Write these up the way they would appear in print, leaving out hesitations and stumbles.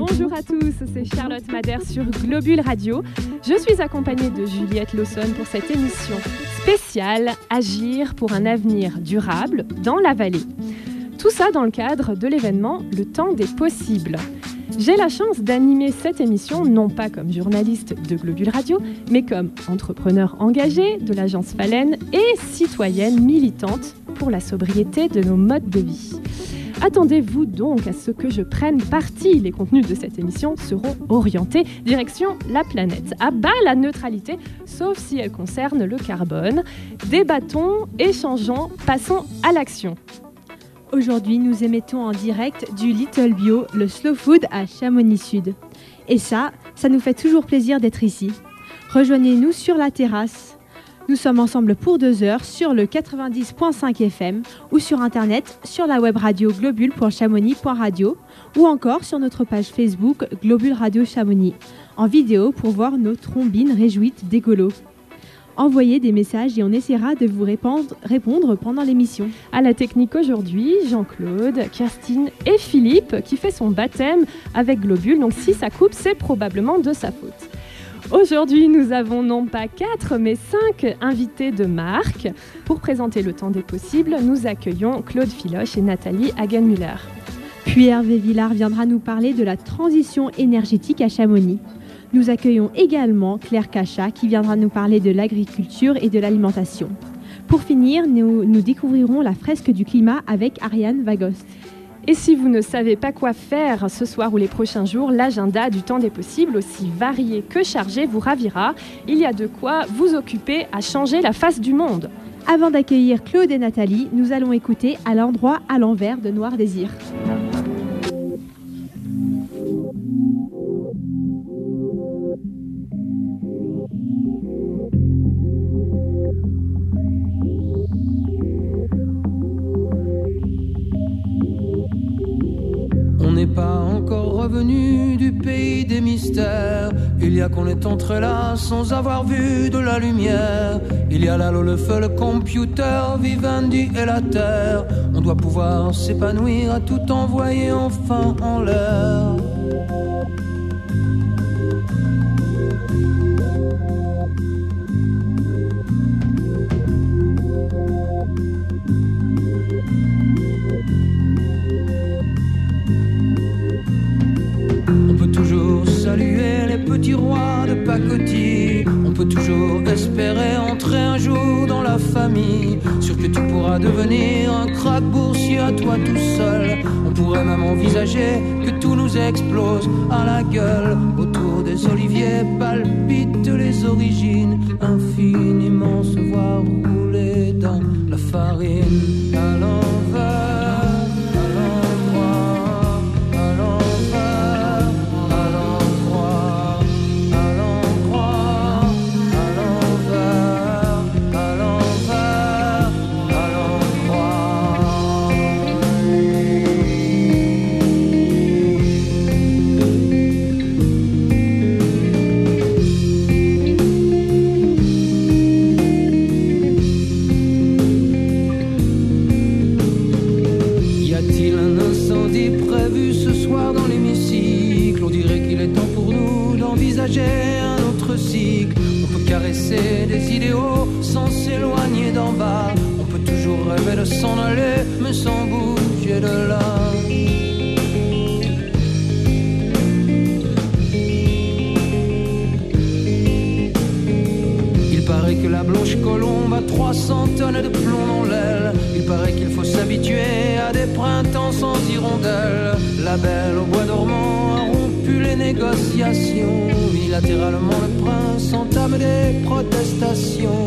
Bonjour à tous, c'est Charlotte Madère sur Globule Radio. Je suis accompagnée de Juliette Lawson pour cette émission spéciale Agir pour un avenir durable dans la vallée. Tout ça dans le cadre de l'événement Le Temps des Possibles. J'ai la chance d'animer cette émission, non pas comme journaliste de Globule Radio, mais comme entrepreneur engagée de l'agence Phalène et citoyenne militante pour la sobriété de nos modes de vie. Attendez-vous donc à ce que je prenne parti. Les contenus de cette émission seront orientés direction la planète. À bas la neutralité, sauf si elle concerne le carbone. Débattons, échangeons, passons à l'action. Aujourd'hui, nous émettons en direct du Little Bio, le Slow Food à Chamonix Sud. Et ça nous fait toujours plaisir d'être ici. Rejoignez-nous sur la terrasse. Nous sommes ensemble pour 2 heures sur le 90.5 FM ou sur Internet sur la web radio globule.chamonix.radio ou encore sur notre page Facebook Globule Radio Chamonix en vidéo pour voir nos trombines réjouites d'écolo. Envoyez des messages et on essaiera de vous répondre pendant l'émission. À la technique aujourd'hui, Jean-Claude, Kirstine et Philippe qui fait son baptême avec Globule. Donc si ça coupe, c'est probablement de sa faute. Aujourd'hui, nous avons non pas 4, mais 5 invités de marque. Pour présenter Le Temps des Possibles, nous accueillons Claude Filoche et Nathalie Hagenmüller. Puis Hervé Villard viendra nous parler de la transition énergétique à Chamonix. Nous accueillons également Claire Cachat qui viendra nous parler de l'agriculture et de l'alimentation. Pour finir, nous découvrirons la fresque du climat avec Ariane Vagost. Et si vous ne savez pas quoi faire ce soir ou les prochains jours, l'agenda du Temps des Possibles, aussi varié que chargé, vous ravira. Il y a de quoi vous occuper à changer la face du monde. Avant d'accueillir Claude et Nathalie, nous allons écouter À l'endroit à l'envers de Noir Désir. Pas encore revenu du pays des mystères. Il y a qu'on est entré là sans avoir vu de la lumière. Il y a là le feu, le computer, Vivendi et la terre. On doit pouvoir s'épanouir à tout envoyer enfin en l'air. Saluer les petits rois de pacotille. On peut toujours espérer entrer un jour dans la famille. Sûr que tu pourras devenir un crack boursier à toi tout seul. On pourrait même envisager que tout nous explose à la gueule. Autour des oliviers palpitent les origines. Infiniment se voir rouler dans la farine à l'envers. Un autre cycle. On peut caresser des idéaux sans s'éloigner d'en bas. On peut toujours rêver de s'en aller, mais sans bouger de là. Il paraît que la blanche colombe a 300 tonnes de plomb dans l'aile. Il paraît qu'il faut s'habituer à des printemps sans hirondelles. La belle au bois dormant a rompu les négociations. Unilatéralement le prince entame des protestations.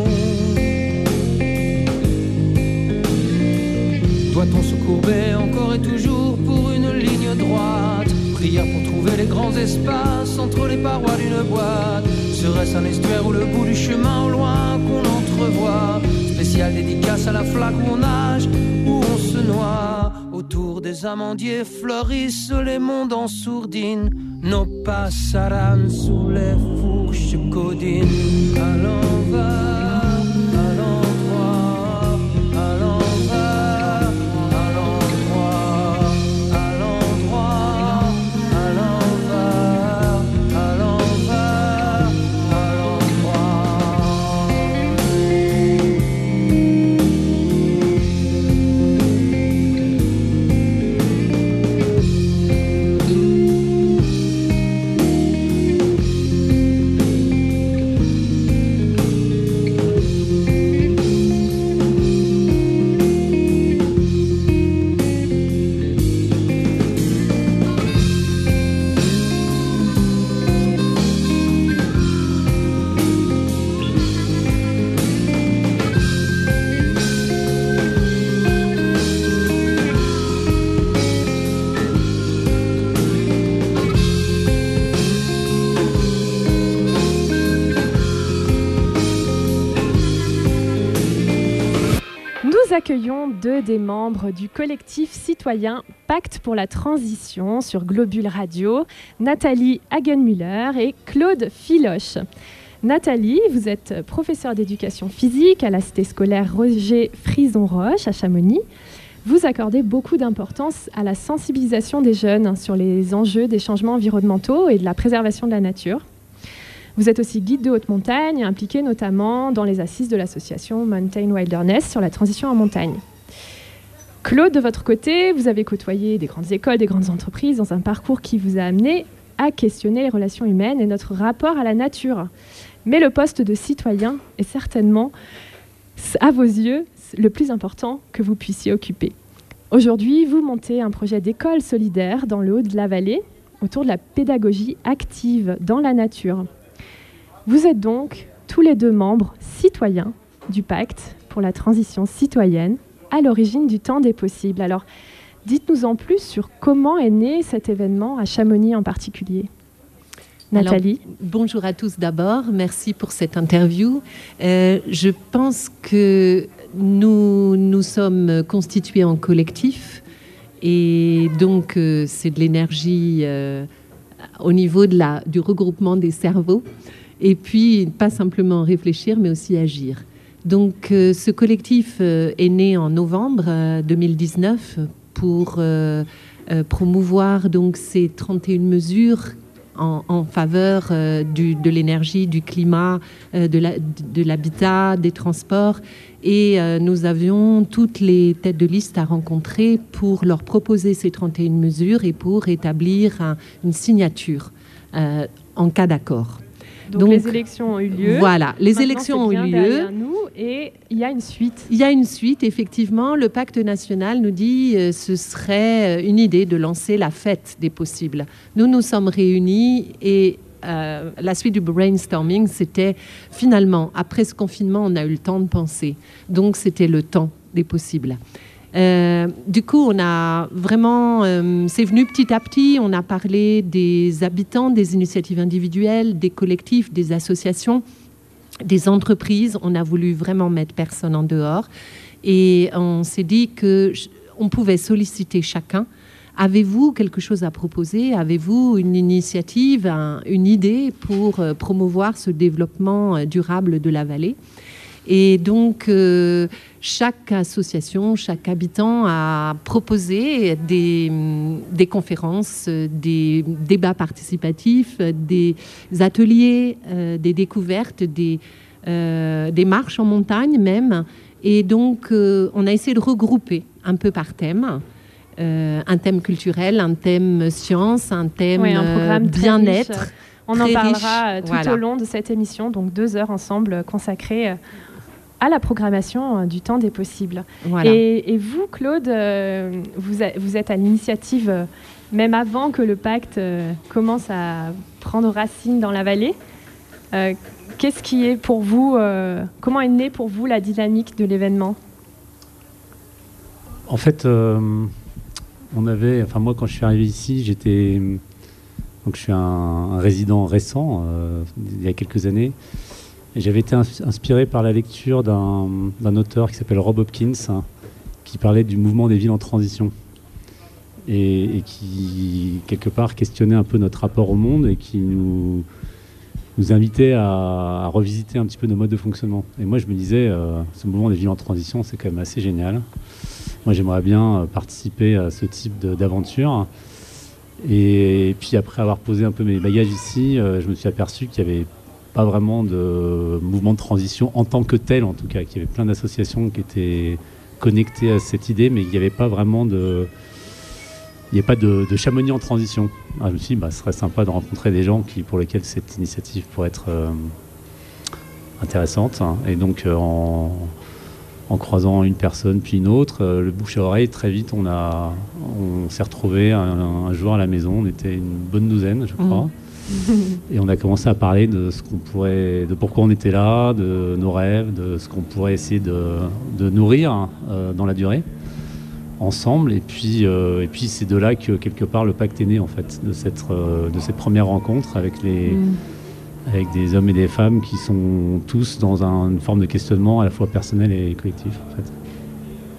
Doit-on se courber encore et toujours pour une ligne droite? Prière pour trouver les grands espaces entre les parois d'une boîte. Serait-ce un estuaire ou le bout du chemin au loin qu'on entrevoit? Spéciale dédicace à la flaque où on nage, où on se noie. Autour des amandiers fleurissent les mondes en sourdine. Nos passaran sous les fourches codines. À l'envers, à l'endroit, à l'envers, à l'endroit, à l'endroit, à l'envers. accueillons deux des membres du collectif citoyen Pacte pour la transition sur Globule Radio, Nathalie Hagenmüller et Claude Filoche. Nathalie, vous êtes professeure d'éducation physique à la cité scolaire Roger Frison-Roche à Chamonix. Vous accordez beaucoup d'importance à la sensibilisation des jeunes sur les enjeux des changements environnementaux et de la préservation de la nature. Vous êtes aussi guide de haute montagne, impliqué notamment dans les assises de l'association Mountain Wilderness sur la transition en montagne. Claude, de votre côté, vous avez côtoyé des grandes écoles, des grandes entreprises dans un parcours qui vous a amené à questionner les relations humaines et notre rapport à la nature. Mais le poste de citoyen est certainement, à vos yeux, le plus important que vous puissiez occuper. Aujourd'hui, vous montez un projet d'école solidaire dans le haut de la vallée autour de la pédagogie active dans la nature. Vous êtes donc tous les deux membres citoyens du Pacte pour la transition citoyenne à l'origine du temps des possibles. Alors, dites-nous en plus sur comment est né cet événement à Chamonix en particulier. Nathalie. Alors, bonjour à tous d'abord, merci pour cette interview. Je pense que nous sommes constitués en collectif et donc c'est de l'énergie au niveau du regroupement des cerveaux et puis pas simplement réfléchir mais aussi agir. Donc ce collectif est né en novembre 2019 pour promouvoir donc ces 31 mesures en faveur de l'énergie, du climat, de l'habitat, des transports. Et nous avions toutes les têtes de liste à rencontrer pour leur proposer ces 31 mesures et pour établir une signature en cas d'accord. Donc les élections ont eu lieu. Voilà, les Maintenant, élections ont eu lieu. Nous, et il y a une suite. Il y a une suite, effectivement. Le pacte national nous dit ce serait une idée de lancer la fête des possibles. Nous nous sommes réunis et la suite du brainstorming, c'était finalement, après ce confinement, on a eu le temps de penser. Donc c'était le temps des possibles. Du coup, on a vraiment, c'est venu petit à petit, on a parlé des habitants, des initiatives individuelles, des collectifs, des associations, des entreprises. On a voulu vraiment mettre personne en dehors. Et on s'est dit qu'on pouvait solliciter chacun. Avez-vous quelque chose à proposer? Avez-vous une initiative, une idée pour promouvoir ce développement durable de la vallée? Et donc, chaque association, chaque habitant a proposé des conférences, des débats participatifs, des ateliers, des découvertes, des marches en montagne même. Et donc, on a essayé de regrouper un peu par thème. Un thème culturel, un thème science, un thème bien-être. On en parlera tout au long de cette émission, donc 2 heures ensemble consacrées à la programmation du temps des possibles. Voilà. Et vous, Claude, vous êtes à l'initiative, même avant que le pacte commence à prendre racine dans la vallée. Qu'est-ce qui est pour vous, comment est née pour vous la dynamique de l'événement? En fait, moi quand je suis arrivé ici, je suis un résident récent, il y a quelques années. Et j'avais été inspiré par la lecture d'un auteur qui s'appelle Rob Hopkins, qui parlait du mouvement des villes en transition et qui, quelque part, questionnait un peu notre rapport au monde et qui nous invitait à revisiter un petit peu nos modes de fonctionnement. Et moi, je me disais, ce mouvement des villes en transition, c'est quand même assez génial. Moi, j'aimerais bien participer à ce type d'aventure. Et puis, après avoir posé un peu mes bagages ici, je me suis aperçu qu'il y avait pas vraiment de mouvement de transition en tant que tel, en tout cas, qu'il y avait plein d'associations qui étaient connectées à cette idée, mais il n'y avait pas vraiment de Chamonix en transition. Je me suis dit, ce serait sympa de rencontrer des gens pour lesquels cette initiative pourrait être intéressante. Et donc, en croisant une personne puis une autre, le bouche à oreille, très vite, on s'est retrouvés un jour à la maison. On était une bonne douzaine, je crois. Et on a commencé à parler de pourquoi on était là, de nos rêves, de ce qu'on pourrait essayer de nourrir dans la durée, ensemble. Et puis c'est de là que quelque part le pacte est né, en fait, de cette première rencontre avec des hommes et des femmes qui sont tous dans une forme de questionnement à la fois personnel et collectif, en fait.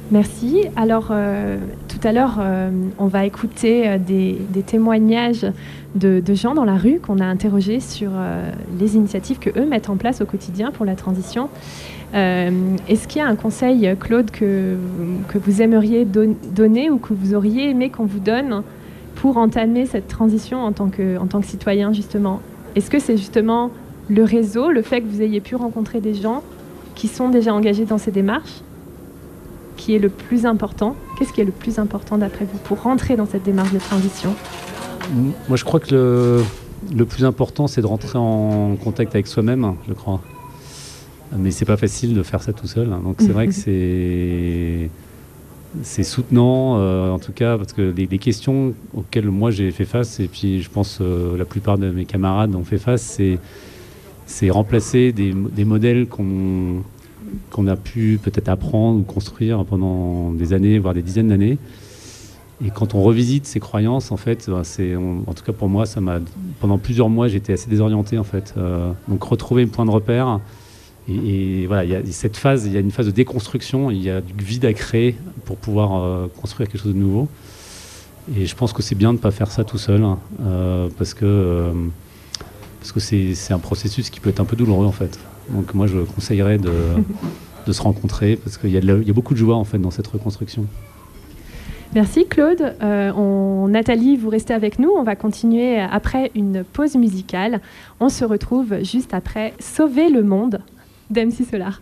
Merci. Alors, tout à l'heure, on va écouter des témoignages de gens dans la rue qu'on a interrogés sur les initiatives qu'eux mettent en place au quotidien pour la transition. Est-ce qu'il y a un conseil, Claude, que vous aimeriez donner ou que vous auriez aimé qu'on vous donne pour entamer cette transition en tant que citoyen, justement? Est-ce que c'est justement le réseau, le fait que vous ayez pu rencontrer des gens qui sont déjà engagés dans ces démarches, qui est le plus important? Qu'est-ce qui est le plus important d'après vous pour rentrer dans cette démarche de transition? Moi, je crois que le plus important, c'est de rentrer en contact avec soi-même, je crois. Mais c'est pas facile de faire ça tout seul. Donc c'est vrai que c'est soutenant, en tout cas, parce que les questions auxquelles moi j'ai fait face, et puis je pense la plupart de mes camarades ont fait face, c'est remplacer des modèles qu'on a pu peut-être apprendre ou construire pendant des années, voire des dizaines d'années. Et quand on revisite ces croyances, en fait, en tout cas pour moi, pendant plusieurs mois, j'étais assez désorienté, en fait. Donc retrouver un point de repère. Et voilà, il y a cette phase, il y a une phase de déconstruction, il y a du vide à créer pour pouvoir construire quelque chose de nouveau. Et je pense que c'est bien de ne pas faire ça tout seul, parce que c'est un processus qui peut être un peu douloureux, en fait. Donc moi, je conseillerais de se rencontrer, parce qu'il y a beaucoup de joie, en fait, dans cette reconstruction. Merci Claude. Nathalie, vous restez avec nous. On va continuer après une pause musicale. On se retrouve juste après Sauver le monde d'MC Solar.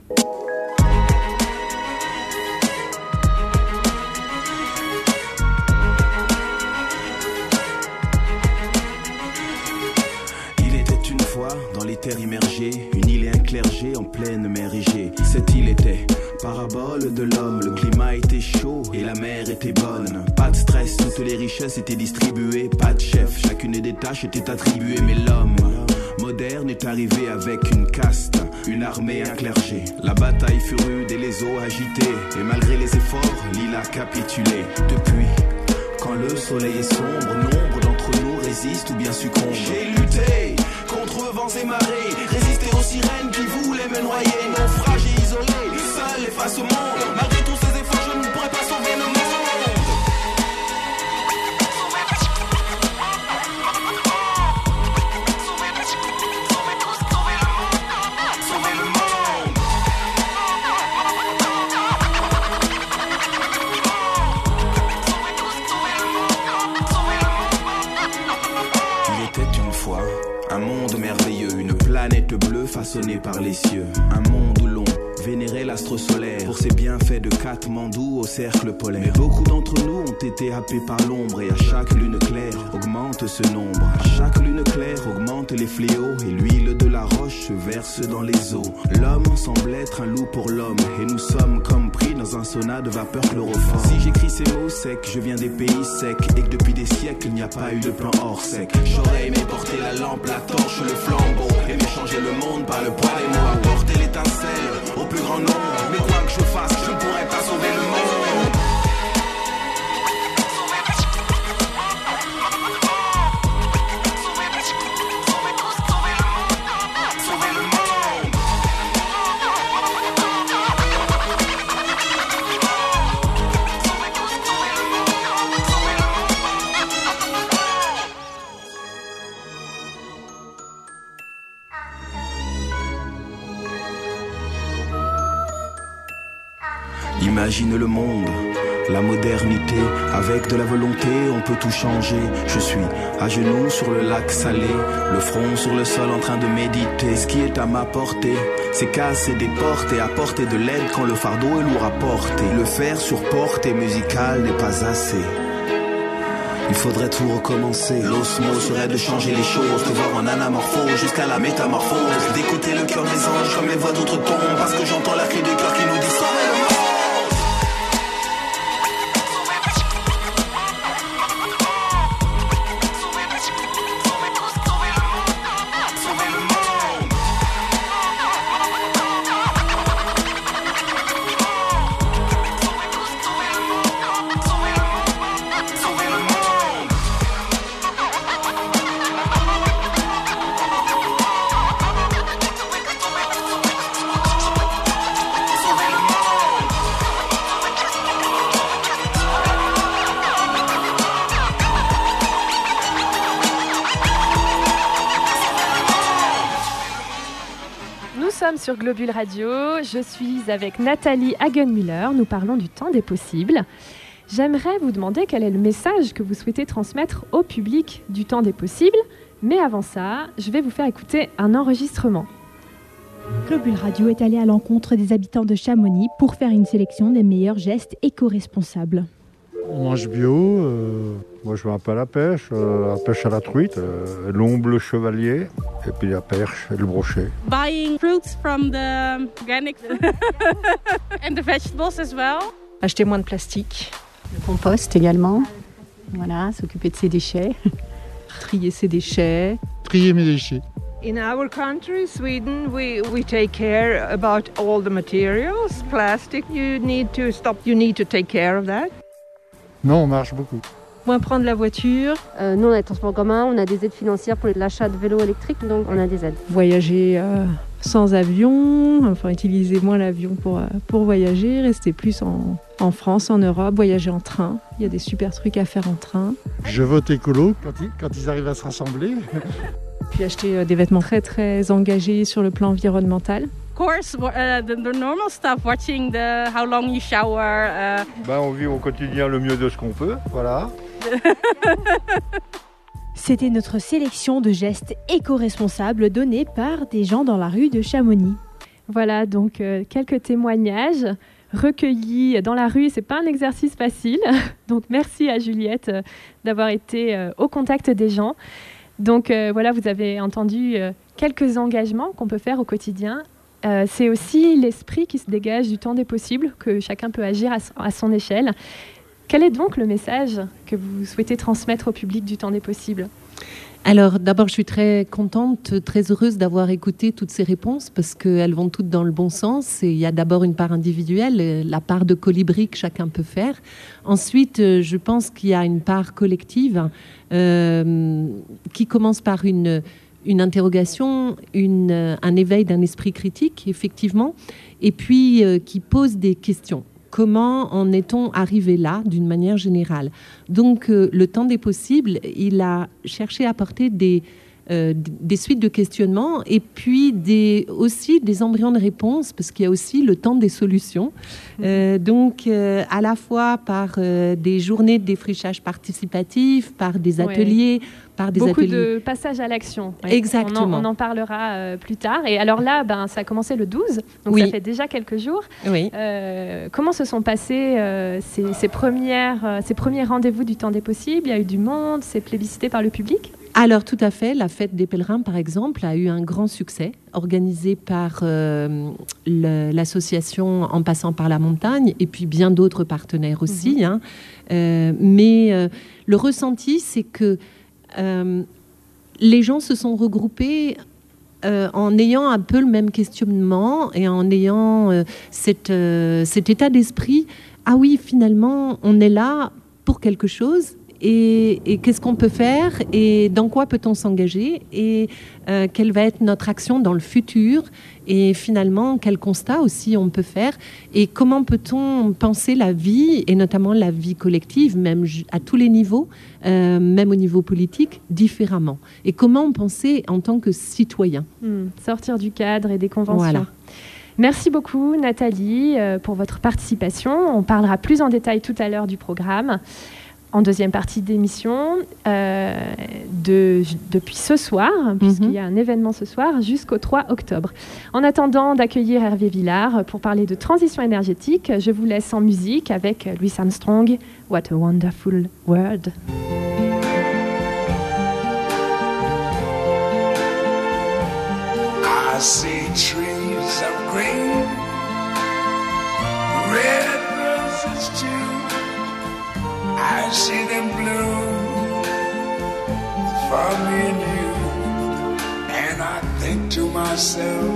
Il était une fois dans les terres immergées, une île et un clergé en pleine mer Égée. Cette île était parabole de l'homme, le climat était chaud et la mer était bonne. Pas de stress, toutes les richesses étaient distribuées, pas de chef, chacune des tâches était attribuée. Mais l'homme moderne est arrivé avec une caste, une armée, un clergé. La bataille fut rude et les eaux agitées, et malgré les efforts, l'île a capitulé. Depuis, quand le soleil est sombre, nombre d'entre nous résistent ou bien succombent. J'ai lutté contre vents et marées, résisté aux sirènes qui voulaient me noyer. Naufragé, isolé, seul et face au monde. Malgré tous ces efforts, je ne pourrais pas sauver le monde. Façonné par les cieux, un monde où l'on vénérait l'astre solaire pour ses bienfaits de Katmandou au cercle polaire. Mais beaucoup d'entre nous ont été happés par l'ombre, et à chaque lune claire augmente ce nombre. À chaque lune claire augmente les fléaux, et l'huile de la roche se verse dans les eaux. L'homme semble être un loup pour l'homme, et nous sommes comme pris dans un sauna de vapeur chloroforme. Si j'écris ces mots secs, je viens des pays secs, et que depuis des siècles il n'y a pas eu de plan hors sec. J'aurais aimé porter la lampe, la torche, le flambeau, aimer changer le monde par le poids des mots, apporter l'étincelle au plus grand nombre. Mais quoi que je fasse, je ne pourrai pas sauver le monde. Imagine le monde, la modernité, avec de la volonté, on peut tout changer. Je suis à genoux sur le lac salé, le front sur le sol en train de méditer. Ce qui est à ma portée, c'est casser des portes et apporter de l'aide quand le fardeau est lourd à porter. Le faire sur portée musicale n'est pas assez. Il faudrait tout recommencer. L'osmose serait de changer les choses, de voir en anamorphose jusqu'à la métamorphose, d'écouter le cœur des anges comme les voix d'autres tombent, parce que j'entends la cri du cœur qui nous dit sauvez le monde. sommes sur Globule Radio. Je suis avec Nathalie Hagenmüller. Nous parlons du temps des possibles. J'aimerais vous demander quel est le message que vous souhaitez transmettre au public du temps des possibles. Mais avant ça, je vais vous faire écouter un enregistrement. Globule Radio est allé à l'encontre des habitants de Chamonix pour faire une sélection des meilleurs gestes éco-responsables. On mange bio, moi je vais un peu à la pêche à la truite, l'omble, le chevalier, et puis la perche et le brochet. Buying fruits from the organic and the vegetables as well. Acheter moins de plastique. Le compost également, voilà, s'occuper de ses déchets. Trier ses déchets. Trier mes déchets. In our country, Sweden, we take care about all the materials. Plastic, you need to stop, you need to take care of that. Non, on marche beaucoup. Moins prendre la voiture. Nous, on a les transports en commun, on a des aides financières pour l'achat de vélos électriques, donc on a des aides. Voyager sans avion, enfin utiliser moins l'avion pour voyager, rester plus en France, en Europe, voyager en train. Il y a des super trucs à faire en train. Je vote écolo quand ils arrivent à se rassembler. Puis acheter des vêtements très très engagés sur le plan environnemental. Of course, the normal stuff, watching how long you shower. On vit au quotidien le mieux de ce qu'on peut, voilà. C'était notre sélection de gestes éco-responsables donnés par des gens dans la rue de Chamonix. Voilà, donc quelques témoignages recueillis dans la rue. C'est pas un exercice facile. Donc merci à Juliette d'avoir été au contact des gens. Donc voilà, vous avez entendu quelques engagements qu'on peut faire au quotidien. C'est aussi l'esprit qui se dégage du temps des possibles, que chacun peut agir à son échelle. Quel est donc le message que vous souhaitez transmettre au public du temps des possibles ? Alors d'abord, je suis très contente, très heureuse d'avoir écouté toutes ces réponses parce qu'elles vont toutes dans le bon sens. Et il y a d'abord une part individuelle, la part de colibri que chacun peut faire. Ensuite, je pense qu'il y a une part collective qui commence par une interrogation, un éveil d'un esprit critique, effectivement, et puis qui pose des questions. Comment en est-on arrivé là, d'une manière générale ? Donc, le temps des possibles, il a cherché à apporter des suites de questionnements et puis aussi des embryons de réponses, parce qu'il y a aussi le temps des solutions. Donc, à la fois par des journées de défrichage participatif, par des ateliers, Beaucoup de passages à l'action. Oui. Exactement. On en parlera plus tard. Et alors là, ça a commencé le 12, donc oui. Ça fait déjà quelques jours. Oui. Comment se sont passés ces premiers rendez-vous du temps des possibles ? Il y a eu du monde, c'est plébiscité par le public ? Alors tout à fait, la fête des pèlerins par exemple a eu un grand succès, organisé par l'association En passant par la montagne et puis bien d'autres partenaires aussi. Mais le ressenti, c'est que les gens se sont regroupés en ayant un peu le même questionnement et en ayant cet état d'esprit. Ah oui, finalement, on est là pour quelque chose. Et qu'est-ce qu'on peut faire et dans quoi peut-on s'engager et quelle va être notre action dans le futur et finalement quel constat aussi on peut faire et comment peut-on penser la vie et notamment la vie collective même à tous les niveaux, même au niveau politique, différemment et comment penser en tant que citoyen. Sortir du cadre et des conventions. Voilà. Merci beaucoup Nathalie pour votre participation. On parlera plus en détail tout à l'heure du programme. En deuxième partie d'émission, depuis ce soir, puisqu'il y a un événement ce soir, jusqu'au 3 octobre. En attendant d'accueillir Hervé Villard pour parler de transition énergétique, je vous laisse en musique avec Louis Armstrong, What a Wonderful World. I see trees of green, red roses too. I see them bloom for me and you, and I think to myself,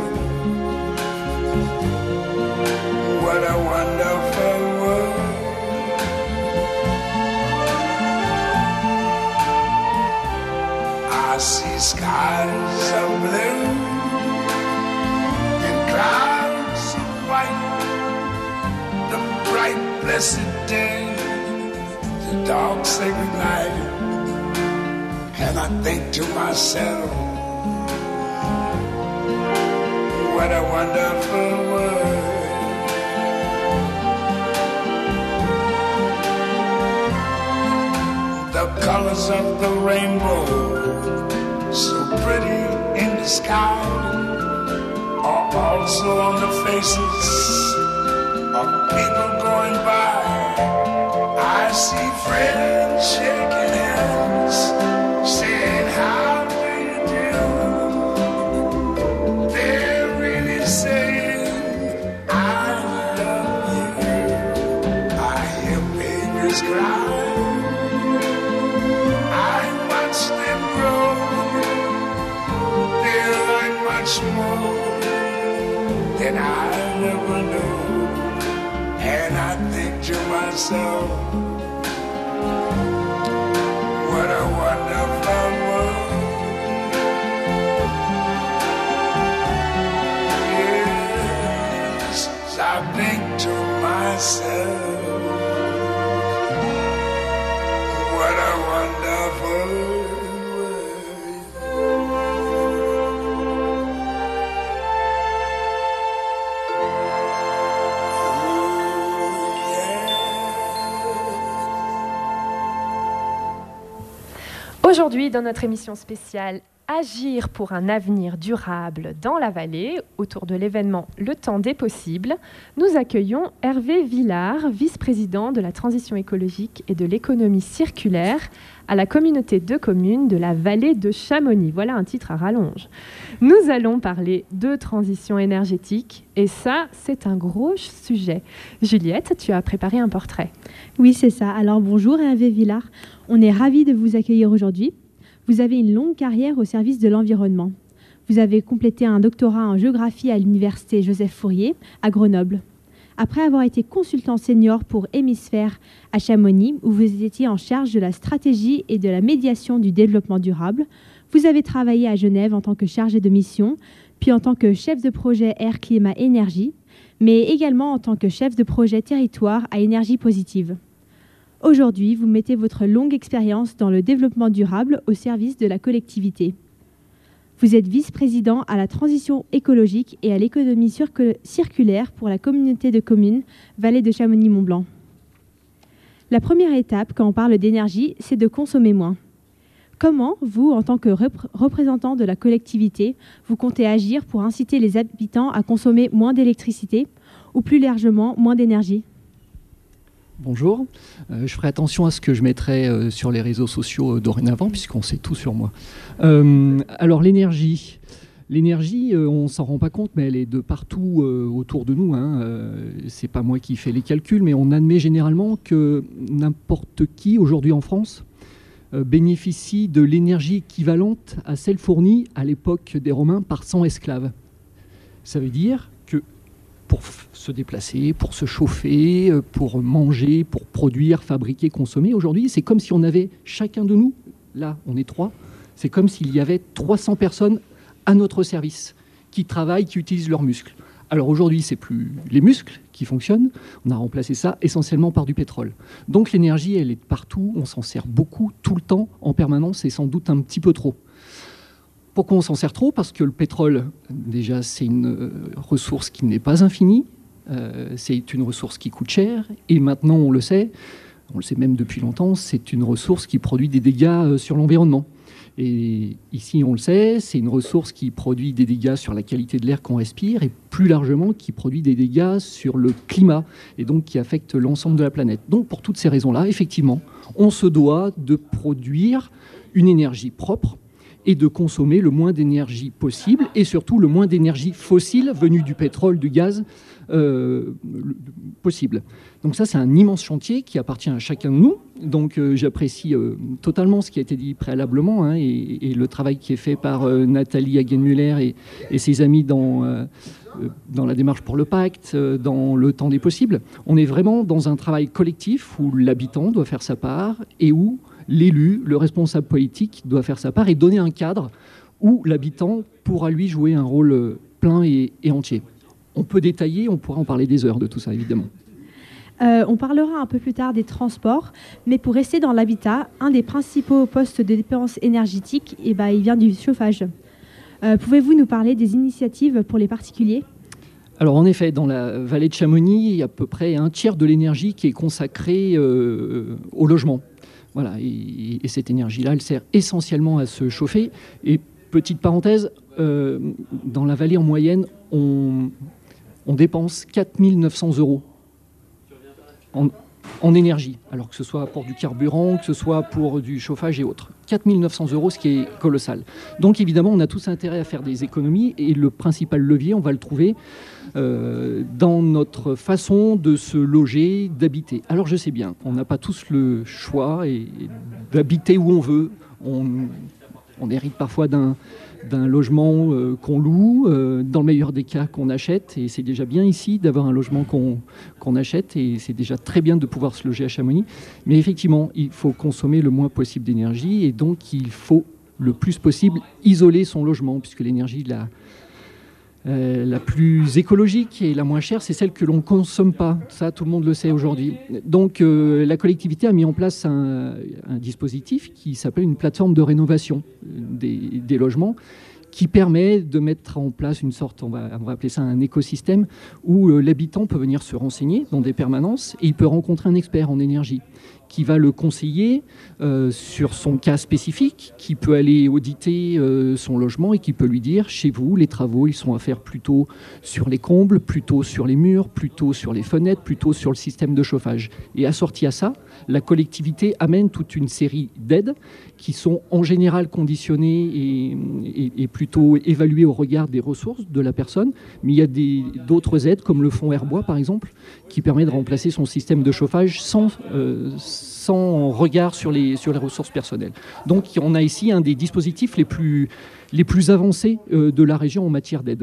what a wonderful world. I see skies of blue and clouds of white, the bright blessed day, the dark sacred night, and I think to myself, what a wonderful world. The colors of the rainbow, so pretty in the sky, are also on the faces of people going by. I see friends shaking hands, saying how do you do. They're really saying I love you. I hear babies cry, I watch them grow. They learn much more than I never knew. And I think to myself, what a wonderful world. Yes, I think to myself, what a wonderful world. Aujourd'hui, dans notre émission spéciale Agir pour un avenir durable dans la vallée, autour de l'événement Le Temps des possibles, nous accueillons Hervé Villard, vice-président de la transition écologique et de l'économie circulaire à la communauté de communes de la vallée de Chamonix. Voilà un titre à rallonge. Nous allons parler de transition énergétique et ça, c'est un gros sujet. Juliette, tu as préparé un portrait. Oui, c'est ça. Alors bonjour Hervé Villard. On est ravis de vous accueillir aujourd'hui. Vous avez une longue carrière au service de l'environnement. Vous avez complété un doctorat en géographie à l'université Joseph Fourier à Grenoble. Après avoir été consultant senior pour Hémisphère à Chamonix, où vous étiez en charge de la stratégie et de la médiation du développement durable, vous avez travaillé à Genève en tant que chargé de mission, puis en tant que chef de projet Air, Climat, Énergie, mais également en tant que chef de projet territoire à énergie positive. Aujourd'hui, vous mettez votre longue expérience dans le développement durable au service de la collectivité. Vous êtes vice-président à la transition écologique et à l'économie circulaire pour la communauté de communes Vallée de Chamonix-Mont-Blanc. La première étape, quand on parle d'énergie, c'est de consommer moins. Comment, vous, en tant que représentant de la collectivité, vous comptez agir pour inciter les habitants à consommer moins d'électricité ou plus largement moins d'énergie ? Bonjour, je ferai attention à ce que je mettrai sur les réseaux sociaux dorénavant, puisqu'on sait tout sur moi. Alors l'énergie, on ne s'en rend pas compte, mais elle est de partout autour de nous. C'est pas moi qui fais les calculs, mais on admet généralement que n'importe qui, aujourd'hui en France, bénéficie de l'énergie équivalente à celle fournie à l'époque des Romains par 100 esclaves. Ça veut dire que pour se déplacer, pour se chauffer, pour manger, pour produire, fabriquer, consommer. Aujourd'hui, c'est comme si on avait chacun de nous, là on est 3, c'est comme s'il y avait 300 personnes à notre service qui travaillent, qui utilisent leurs muscles. Alors aujourd'hui, c'est plus les muscles qui fonctionnent, on a remplacé ça essentiellement par du pétrole. Donc l'énergie, elle est partout, on s'en sert beaucoup, tout le temps, en permanence, et sans doute un petit peu trop. Pourquoi on s'en sert trop ? Parce que le pétrole, déjà, c'est une ressource qui n'est pas infinie, c'est une ressource qui coûte cher, et maintenant, on le sait même depuis longtemps, c'est une ressource qui produit des dégâts sur l'environnement. Et ici, on le sait, c'est une ressource qui produit des dégâts sur la qualité de l'air qu'on respire, et plus largement, qui produit des dégâts sur le climat, et donc qui affecte l'ensemble de la planète. Donc, pour toutes ces raisons-là, effectivement, on se doit de produire une énergie propre, et de consommer le moins d'énergie possible, et surtout le moins d'énergie fossile venue du pétrole, du gaz possible. Donc ça, c'est un immense chantier qui appartient à chacun de nous. Donc j'apprécie totalement ce qui a été dit préalablement, et le travail qui est fait par Nathalie Hagenmüller et ses amis dans la démarche pour le pacte, dans le temps des possibles. On est vraiment dans un travail collectif où l'habitant doit faire sa part et où l'élu, le responsable politique, doit faire sa part et donner un cadre où l'habitant pourra lui jouer un rôle plein et entier. On peut détailler, on pourra en parler des heures de tout ça, évidemment. On parlera un peu plus tard des transports, mais pour rester dans l'habitat, un des principaux postes de dépenses énergétiques, il vient du chauffage. Pouvez-vous nous parler des initiatives pour les particuliers ? Alors en effet, dans la vallée de Chamonix, il y a à peu près un tiers de l'énergie qui est consacrée au logement. Voilà, et cette énergie-là, elle sert essentiellement à se chauffer. Et petite parenthèse, dans la vallée en moyenne, on dépense 4 900 € en énergie, alors que ce soit pour du carburant, que ce soit pour du chauffage et autres. 4 900 €, ce qui est colossal. Donc évidemment, on a tous intérêt à faire des économies et le principal levier, on va le trouver dans notre façon de se loger, d'habiter. Alors je sais bien, on n'a pas tous le choix d'habiter où on veut. On hérite parfois d'un logement qu'on loue, dans le meilleur des cas qu'on achète, et c'est déjà bien ici d'avoir un logement qu'on achète, et c'est déjà très bien de pouvoir se loger à Chamonix. Mais effectivement, il faut consommer le moins possible d'énergie, et donc il faut le plus possible isoler son logement, puisque l'énergie la plus écologique et la moins chère, c'est celle que l'on ne consomme pas. Ça, tout le monde le sait aujourd'hui. Donc, la collectivité a mis en place un dispositif qui s'appelle une plateforme de rénovation des logements, qui permet de mettre en place une sorte, on va appeler ça un écosystème, où l'habitant peut venir se renseigner dans des permanences et il peut rencontrer un expert en énergie qui va le conseiller sur son cas spécifique, qui peut aller auditer son logement et qui peut lui dire, chez vous, les travaux, ils sont à faire plutôt sur les combles, plutôt sur les murs, plutôt sur les fenêtres, plutôt sur le système de chauffage. Et assorti à ça, la collectivité amène toute une série d'aides qui sont en général conditionnées et plutôt évaluées au regard des ressources de la personne. Mais il y a d'autres aides, comme le fonds Airbois, par exemple, qui permet de remplacer son système de chauffage sans regard sur les ressources personnelles. Donc on a ici un des dispositifs les plus avancés de la région en matière d'aide.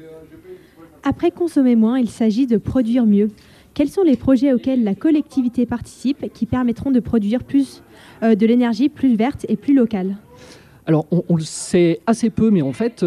Après consommer moins, il s'agit de produire mieux. Quels sont les projets auxquels la collectivité participe qui permettront de produire plus de l'énergie plus verte et plus locale ? Alors, on le sait assez peu, mais en fait,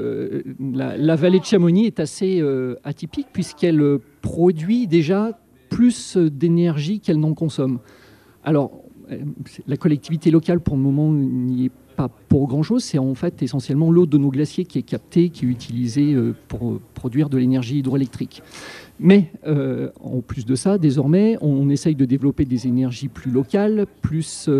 la vallée de Chamonix est assez atypique puisqu'elle produit déjà plus d'énergie qu'elle n'en consomme. Alors, la collectivité locale, pour le moment, n'y est pas pour grand-chose. C'est en fait essentiellement l'eau de nos glaciers qui est captée, qui est utilisée pour produire de l'énergie hydroélectrique. Mais en plus de ça, désormais, on essaye de développer des énergies plus locales, plus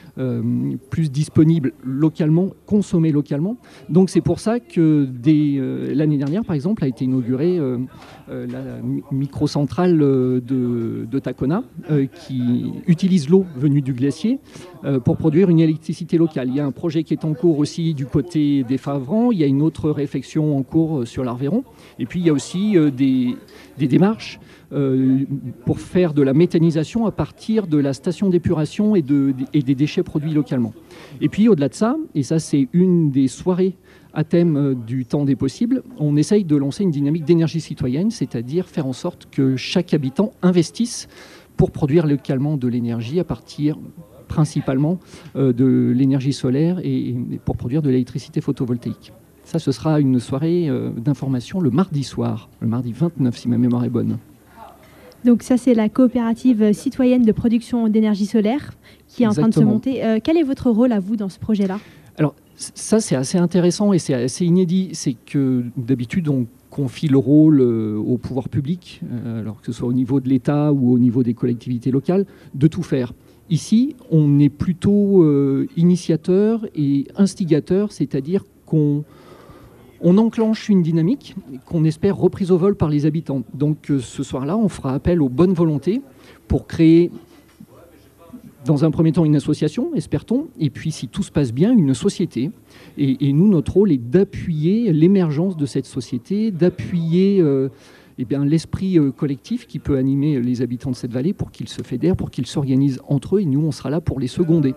disponibles localement, consommées localement. Donc c'est pour ça que l'année dernière, par exemple, a été inaugurée la microcentrale de Tacona, qui utilise l'eau venue du glacier pour produire une électricité locale. Il y a un projet qui est en cours aussi du côté des Favrans. Il y a une autre réflexion en cours sur l'Arveyron. Et puis il y a aussi des démarches pour faire de la méthanisation à partir de la station d'épuration et des déchets produits localement. Et puis au-delà de ça, et ça c'est une des soirées à thème du temps des possibles, on essaye de lancer une dynamique d'énergie citoyenne, c'est-à-dire faire en sorte que chaque habitant investisse pour produire localement de l'énergie à partir principalement de l'énergie solaire et pour produire de l'électricité photovoltaïque. Ça, ce sera une soirée d'information le mardi soir, le mardi 29, si ma mémoire est bonne. Donc ça, c'est la coopérative citoyenne de production d'énergie solaire qui est en train de se monter. Quel est votre rôle à vous dans ce projet-là ? Alors, ça, c'est assez intéressant et c'est assez inédit. C'est que d'habitude, on confie le rôle au pouvoir public, alors que ce soit au niveau de l'État ou au niveau des collectivités locales, de tout faire. Ici, on est plutôt initiateur et instigateur, c'est-à-dire qu'on enclenche une dynamique qu'on espère reprise au vol par les habitants. Donc ce soir-là, on fera appel aux bonnes volontés pour créer, dans un premier temps, une association, espère-t-on, et puis, si tout se passe bien, une société. Et nous, notre rôle est d'appuyer l'émergence de cette société, d'appuyer l'esprit collectif qui peut animer les habitants de cette vallée pour qu'ils se fédèrent, pour qu'ils s'organisent entre eux, et nous, on sera là pour les seconder.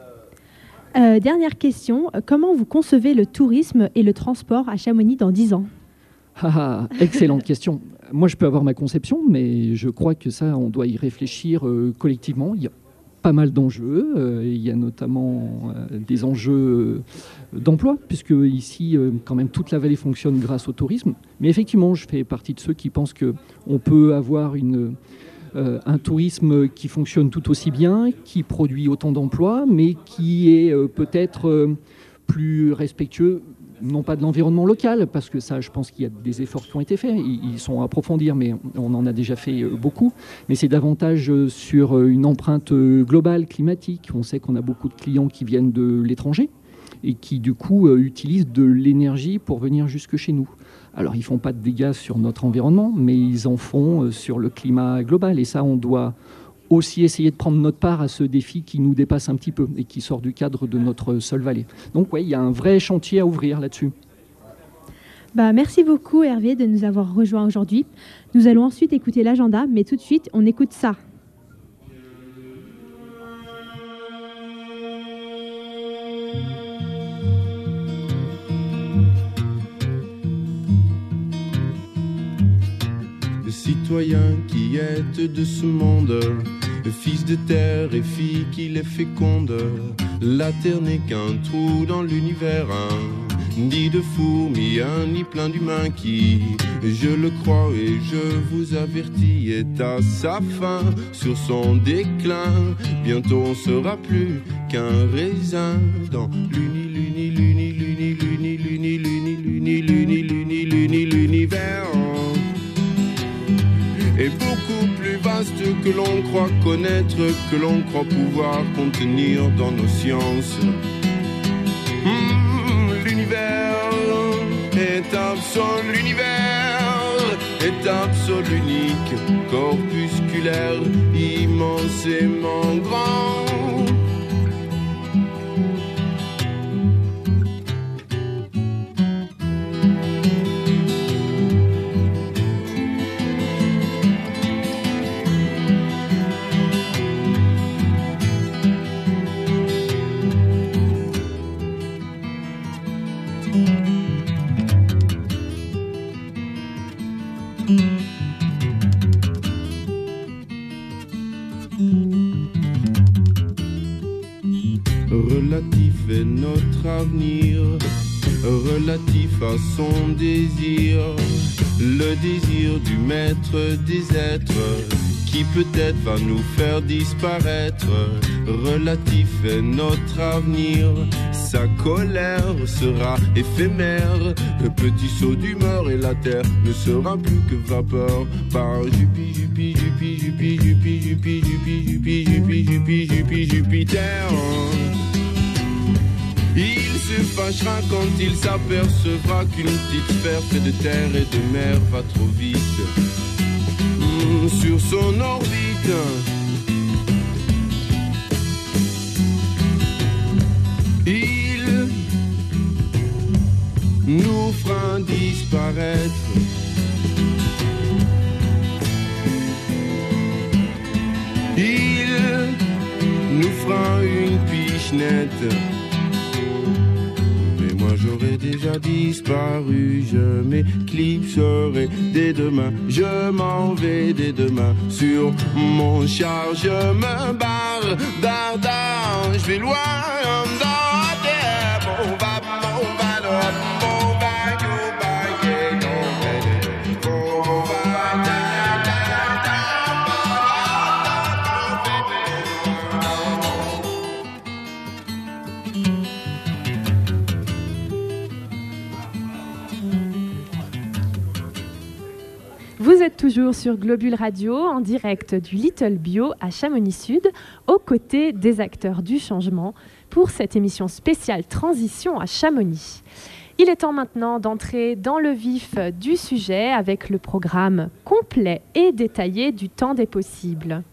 Dernière question, comment vous concevez le tourisme et le transport à Chamonix dans 10 ans ? Excellente question. Moi, je peux avoir ma conception, mais je crois que ça, on doit y réfléchir collectivement. Il y a pas mal d'enjeux. Il y a notamment des enjeux d'emploi, puisque ici, quand même, toute la vallée fonctionne grâce au tourisme. Mais effectivement, je fais partie de ceux qui pensent qu'on peut avoir un tourisme qui fonctionne tout aussi bien, qui produit autant d'emplois, mais qui est peut-être plus respectueux non pas de l'environnement local, parce que ça, je pense qu'il y a des efforts qui ont été faits, ils sont à approfondir, mais on en a déjà fait beaucoup, mais c'est davantage sur une empreinte globale, climatique. On sait qu'on a beaucoup de clients qui viennent de l'étranger et qui, du coup, utilisent de l'énergie pour venir jusque chez nous. Alors, ils ne font pas de dégâts sur notre environnement, mais ils en font sur le climat global, et ça, on doit aussi essayer de prendre notre part à ce défi qui nous dépasse un petit peu et qui sort du cadre de notre seule vallée. Donc oui, il y a un vrai chantier à ouvrir là-dessus. Merci beaucoup Hervé de nous avoir rejoints aujourd'hui. Nous allons ensuite écouter l'agenda, mais tout de suite, on écoute ça. Citoyens qui êtes de ce monde, fils de terre et filles qui les fécondent, la terre n'est qu'un trou dans l'univers, un nid de fourmis, un nid plein d'humains qui, je le crois et je vous avertis, est à sa fin, sur son déclin. Bientôt on sera plus qu'un raisin dans l'univers. Est beaucoup plus vaste que l'on croit connaître, que l'on croit pouvoir contenir dans nos sciences. L'univers est absolu, l'univers est absolu, unique, corpusculaire, immensément grand. Relatif est notre avenir, relatif à son désir, le désir du maître des êtres, qui peut-être va nous faire disparaître. Relatif est notre avenir, sa colère sera éphémère, le petit saut d'humeur et la terre ne sera plus que vapeur. Par Jupiter, il se fâchera quand il s'apercevra qu'une petite sphère faite de terre et de mer va trop vite sur son orbite. Il nous fera disparaître. Il nous fera une pichenette. Mais moi j'aurais déjà disparu, je m'éclipserai dès demain. Je m'en vais dès demain sur mon char, je me barre d'Ardard, je vais loin dans la terre. Mon va, Vous êtes toujours sur Globule Radio, en direct du Little Bio à Chamonix-Sud, aux côtés des acteurs du changement, pour cette émission spéciale Transition à Chamonix. Il est temps maintenant d'entrer dans le vif du sujet avec le programme complet et détaillé du temps des possibles.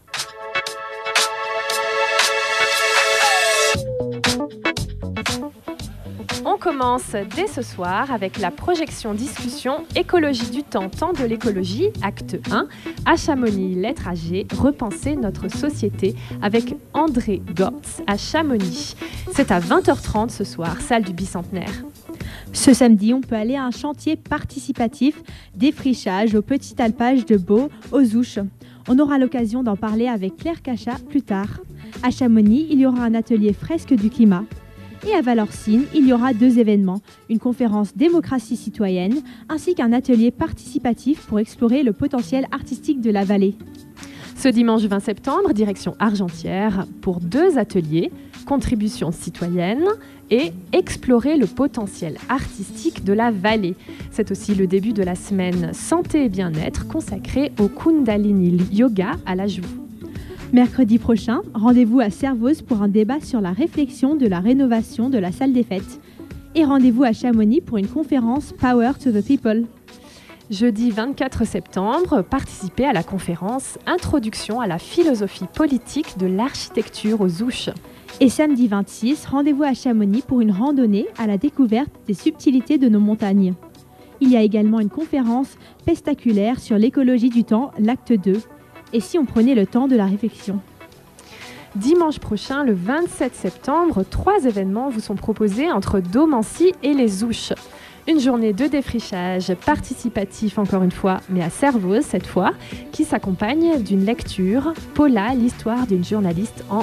On commence dès ce soir avec la projection discussion Écologie du temps, temps de l'écologie, acte 1, à Chamonix, lettre AG, repenser notre société avec André Gortz à Chamonix. C'est à 20h30 ce soir, salle du Bicentenaire. Ce samedi, on peut aller à un chantier participatif, défrichage au petit alpage de Beau, aux Ouches. On aura l'occasion d'en parler avec Claire Cachat plus tard. À Chamonix, il y aura un atelier fresque du climat. Et à Valorcine, il y aura 2 événements, une conférence démocratie citoyenne, ainsi qu'un atelier participatif pour explorer le potentiel artistique de la vallée. Ce dimanche 20 septembre, direction Argentière, pour 2 ateliers, contribution citoyenne et explorer le potentiel artistique de la vallée. C'est aussi le début de la semaine santé et bien-être consacrée au Kundalini Yoga à la joue. Mercredi prochain, rendez-vous à Servoz pour un débat sur la réflexion de la rénovation de la salle des fêtes. Et rendez-vous à Chamonix pour une conférence Power to the People. Jeudi 24 septembre, participez à la conférence Introduction à la philosophie politique de l'architecture aux Ouches. Et samedi 26, rendez-vous à Chamonix pour une randonnée à la découverte des subtilités de nos montagnes. Il y a également une conférence pestaculaire sur l'écologie du temps, l'acte 2. Et si on prenait le temps de la réflexion ? Dimanche prochain, le 27 septembre, 3 événements vous sont proposés entre Domancy et les Ouches. Une journée de défrichage participatif, encore une fois, mais à Servoz cette fois, qui s'accompagne d'une lecture, Paula, l'histoire d'une journaliste en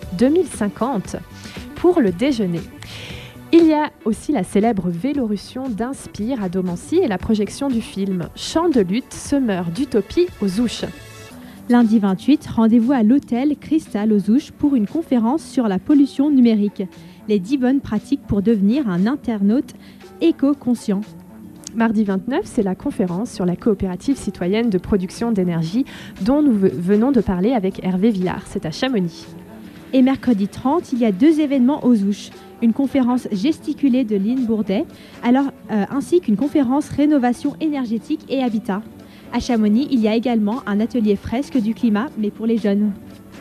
2050, pour le déjeuner. Il y a aussi la célèbre Vélorussion d'Inspire à Domancy et la projection du film Chant de lutte, semeur d'utopie aux Ouches. Lundi 28, rendez-vous à l'hôtel Cristal aux Ouches pour une conférence sur la pollution numérique. Les 10 bonnes pratiques pour devenir un internaute éco-conscient. Mardi 29, c'est la conférence sur la coopérative citoyenne de production d'énergie dont nous venons de parler avec Hervé Villard. C'est à Chamonix. Et mercredi 30, il y a 2 événements aux Ouches. Une conférence gesticulée de Lynn Bourdet, ainsi qu'une conférence rénovation énergétique et habitat. À Chamonix, il y a également un atelier fresque du climat, mais pour les jeunes.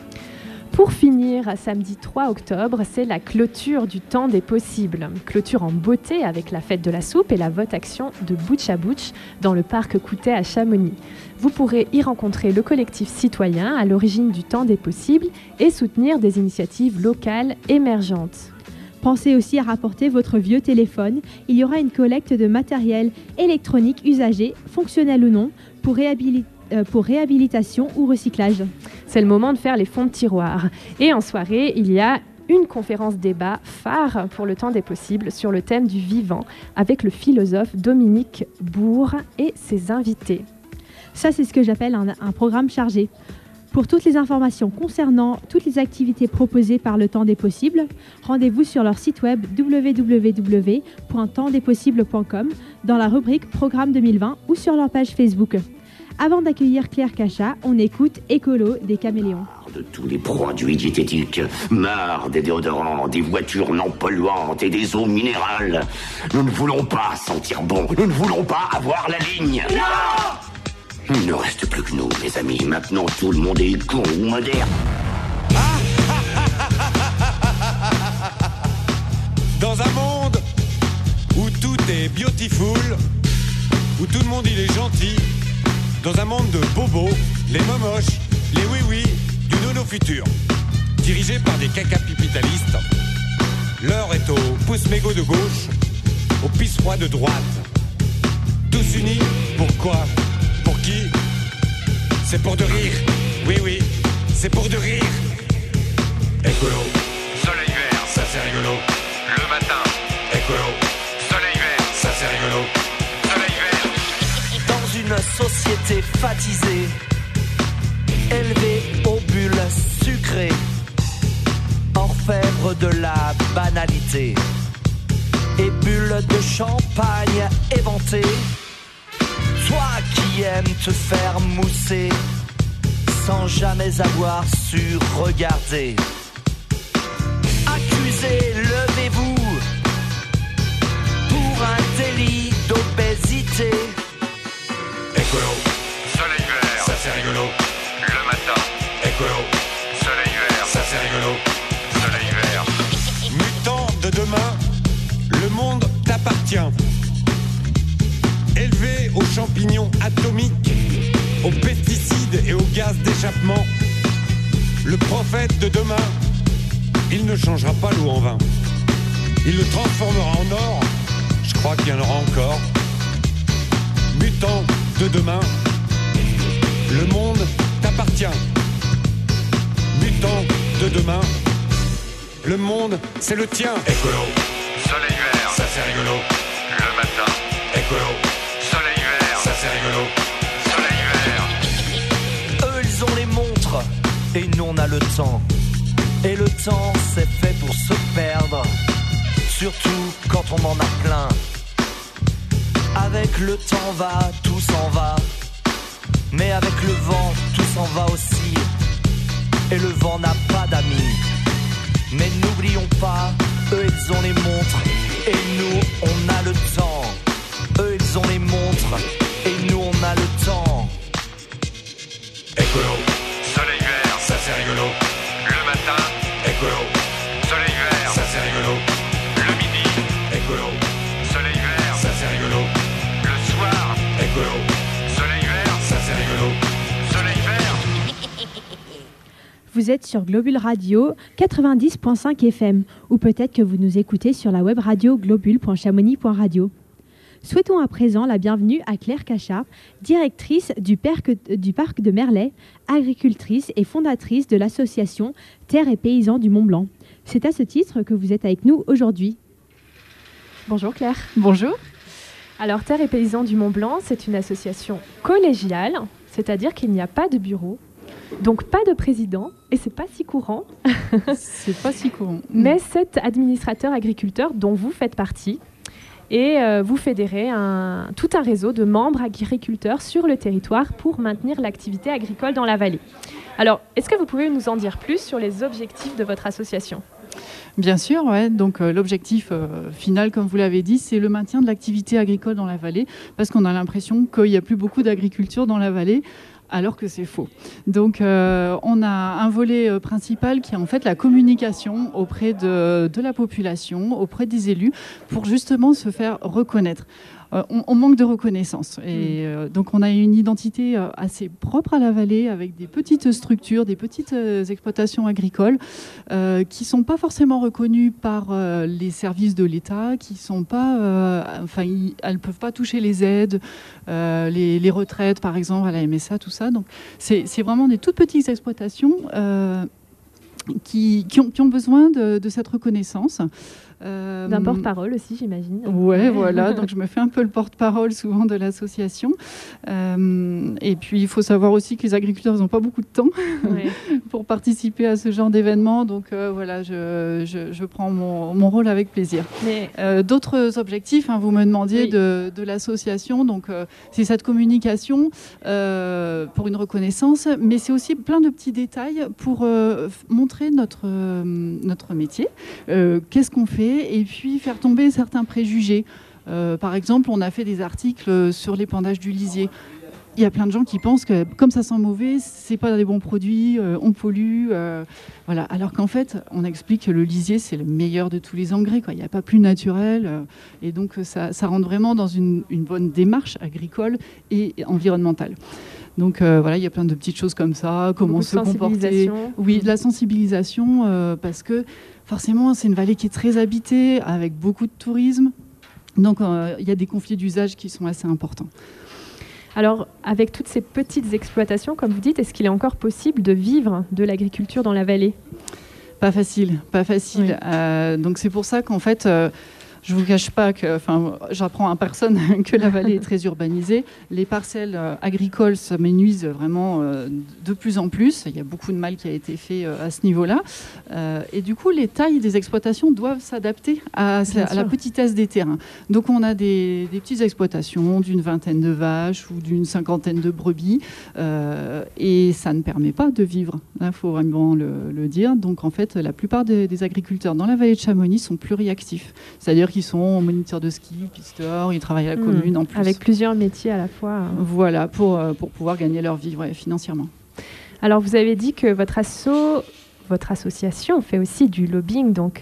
Pour finir, samedi 3 octobre, c'est la clôture du temps des possibles. Clôture en beauté avec la fête de la soupe et la vote-action de Butch à Butch dans le parc Coutet à Chamonix. Vous pourrez y rencontrer le collectif citoyen à l'origine du temps des possibles et soutenir des initiatives locales émergentes. Pensez aussi à rapporter votre vieux téléphone. Il y aura une collecte de matériel électronique usagé, fonctionnel ou non, pour réhabilitation ou recyclage. C'est le moment de faire les fonds de tiroir. Et en soirée, il y a une conférence débat phare pour le temps des possibles sur le thème du vivant avec le philosophe Dominique Bourg et ses invités. Ça, c'est ce que j'appelle un programme chargé. Pour toutes les informations concernant toutes les activités proposées par le Temps des Possibles, rendez-vous sur leur site web www.tempsdespossibles.com dans la rubrique Programme 2020 ou sur leur page Facebook. Avant d'accueillir Claire Cachat, on écoute Écolo des Caméléons. De tous les produits diététiques, marre des déodorants, des voitures non polluantes et des eaux minérales. Nous ne voulons pas sentir bon, nous ne voulons pas avoir la ligne. Non ! Il ne reste plus que nous, mes amis. Maintenant, tout le monde est con ou moderne. Dans un monde où tout est beautiful, où tout le monde il est gentil, dans un monde de bobos, les momoches, les oui-oui, du nono futur, dirigé par des caca-pipitalistes, l'heure est au pouce mégot de gauche, au pisse froid de droite. Tous unis, pourquoi ? Pour qui ? C'est pour de rire. Oui, oui, c'est pour de rire. Écolo, soleil vert, ça c'est rigolo. Le matin, écolo, soleil vert, ça c'est rigolo. Soleil vert. Dans une société fatisée, élevée aux bulles sucrées, orfèvre de la banalité et bulles de champagne éventées. Toi qui aimes te faire mousser sans jamais avoir su regarder. Accusés, levez-vous pour un délit d'obésité. Écolo, soleil vert, ça c'est rigolo. Le matin, écolo, soleil vert, ça c'est rigolo. Soleil vert. Mutant de demain, le monde t'appartient. Élevé aux champignons atomiques, aux pesticides et aux gaz d'échappement, le prophète de demain, il ne changera pas l'eau en vin. Il le transformera en or, je crois qu'il y en aura encore. Mutant de demain, le monde t'appartient. Mutant de demain, le monde c'est le tien. Écolo, soleil vert, ça c'est rigolo. Le matin, écolo. Ça c'est rigolo, soleil vert. Eux ils ont les montres et nous on a le temps. Et le temps c'est fait pour se perdre. surtout quand on m'en a plein. Avec le temps va, tout s'en va, mais avec le vent, tout s'en va aussi. Et le vent n'a pas d'amis. Mais n'oublions pas, eux ils ont les montres, et nous on a le temps. Eux ils ont les montres, et nous on a le temps. Écolo, soleil vert, ça c'est rigolo. Le matin, écolo, soleil vert, ça c'est rigolo. Le midi, écolo, soleil vert, ça c'est rigolo. Le soir, écolo, soleil vert, ça c'est rigolo. Soleil vert. Vous êtes sur Globule Radio 90.5 FM ou peut-être que vous nous écoutez sur la web radio globule.chamonix.radio. Souhaitons à présent la bienvenue à Claire Cachard, directrice du parc de Merlet, agricultrice et fondatrice de l'association Terre et Paysans du Mont-Blanc. C'est à ce titre que vous êtes avec nous aujourd'hui. Bonjour Claire. Bonjour. Alors Terre et Paysans du Mont-Blanc, c'est une association collégiale, c'est-à-dire qu'il n'y a pas de bureau, donc pas de président, et c'est pas si courant. C'est pas si courant. Mais cet administrateur agriculteur dont vous faites partie, et vous fédérez tout un réseau de membres agriculteurs sur le territoire pour maintenir l'activité agricole dans la vallée. Alors, est-ce que vous pouvez nous en dire plus sur les objectifs de votre association ? Bien sûr, ouais. Donc l'objectif final, comme vous l'avez dit, c'est le maintien de l'activité agricole dans la vallée, parce qu'on a l'impression qu'il n'y a plus beaucoup d'agriculture dans la vallée, alors que c'est faux. Donc on a un volet principal qui est en fait la communication auprès de la population, auprès des élus, pour justement se faire reconnaître. On manque de reconnaissance. Et donc on a une identité assez propre à la vallée, avec des petites structures, des petites exploitations agricoles qui ne sont pas forcément reconnues par les services de l'État, qui sont pas, elles ne peuvent pas toucher les aides, les retraites par exemple à la MSA, tout ça. Donc c'est vraiment des toutes petites exploitations qui ont besoin de cette reconnaissance. D'un porte-parole aussi, j'imagine. Ouais, voilà. Donc je me fais un peu le porte-parole souvent de l'association. Et puis il faut savoir aussi que les agriculteurs n'ont pas beaucoup de temps pour participer à ce genre d'événement. Donc voilà, je prends mon rôle avec plaisir. Mais d'autres objectifs, vous me demandiez de l'association. Donc c'est cette communication pour une reconnaissance, mais c'est aussi plein de petits détails pour montrer notre métier. Qu'est-ce qu'on fait ? Et puis faire tomber certains préjugés. Par exemple, on a fait des articles sur l'épandage du lisier. Il y a plein de gens qui pensent que comme ça sent mauvais, c'est pas des bons produits, on pollue, voilà. Alors qu'en fait, on explique que le lisier c'est le meilleur de tous les engrais, quoi. Il n'y a pas plus naturel, et donc ça rentre vraiment dans une bonne démarche agricole et environnementale. Donc voilà, il y a plein de petites choses comme ça, comment se comporter. Oui, de la sensibilisation, parce que forcément, c'est une vallée qui est très habitée, avec beaucoup de tourisme. Donc, il y a des conflits d'usage qui sont assez importants. Alors, avec toutes ces petites exploitations, comme vous dites, est-ce qu'il est encore possible de vivre de l'agriculture dans la vallée ? Pas facile, pas facile. Oui. Donc, c'est pour ça qu'en fait... je ne vous cache pas que, j'apprends à personne que la vallée est très urbanisée. Les parcelles agricoles s'amenuisent vraiment de plus en plus. Il y a beaucoup de mal qui a été fait à ce niveau-là. Et du coup, les tailles des exploitations doivent s'adapter à la petitesse des terrains. Donc, on a des petites exploitations d'une vingtaine de vaches ou d'une cinquantaine de brebis. Et ça ne permet pas de vivre. Il faut vraiment le dire. Donc, en fait, la plupart des agriculteurs dans la vallée de Chamonix sont pluriactifs. C'est-à-dire qu'ils sont moniteurs de ski, pisteurs, ils travaillent à la commune en plus. Avec plusieurs métiers à la fois. Voilà, pour pouvoir gagner leur vie financièrement. Alors, vous avez dit que votre association fait aussi du lobbying, donc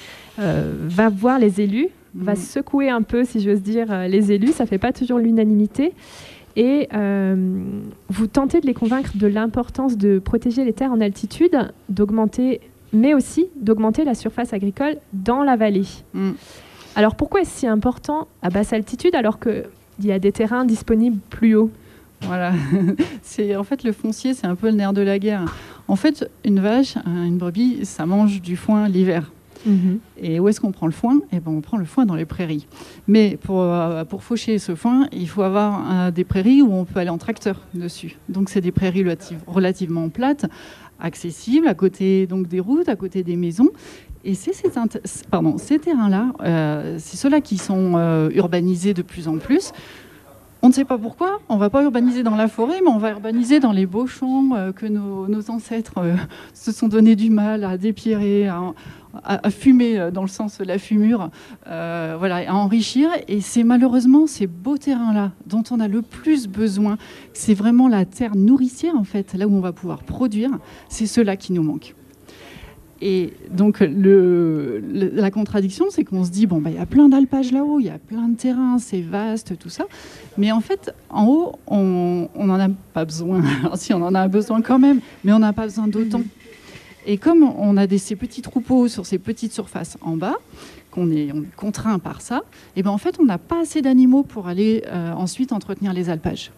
va voir les élus, va secouer un peu, si j'ose dire, les élus. Ça ne fait pas toujours l'unanimité. Et vous tentez de les convaincre de l'importance de protéger les terres en altitude, mais aussi d'augmenter la surface agricole dans la vallée. Alors pourquoi est-ce si important à basse altitude alors qu'il y a des terrains disponibles plus haut ? Voilà, en fait le foncier c'est un peu le nerf de la guerre. En fait une vache, une brebis, ça mange du foin l'hiver. Et où est-ce qu'on prend le foin ? On prend le foin dans les prairies. Mais pour faucher ce foin, il faut avoir des prairies où on peut aller en tracteur dessus. Donc c'est des prairies relativement plates, accessibles, à côté donc des routes, à côté des maisons. Et c'est ces terrains-là, c'est ceux-là qui sont urbanisés de plus en plus. On ne sait pas pourquoi, on ne va pas urbaniser dans la forêt, mais on va urbaniser dans les beaux champs que nos ancêtres se sont donné du mal à dépierrer, à fumer dans le sens de la fumure, à enrichir. Et c'est malheureusement ces beaux terrains-là dont on a le plus besoin. C'est vraiment la terre nourricière, en fait, là où on va pouvoir produire. C'est ceux-là qui nous manquent. Et donc, la contradiction, c'est qu'on se dit, il y a plein d'alpages là-haut, il y a plein de terrains, c'est vaste, tout ça. Mais en fait, en haut, on n'en a pas besoin. Alors, si, on en a besoin quand même, mais on n'a pas besoin d'autant. Et comme on a ces petits troupeaux sur ces petites surfaces en bas, on est contraint par ça, et en fait, on n'a pas assez d'animaux pour aller ensuite entretenir les alpages.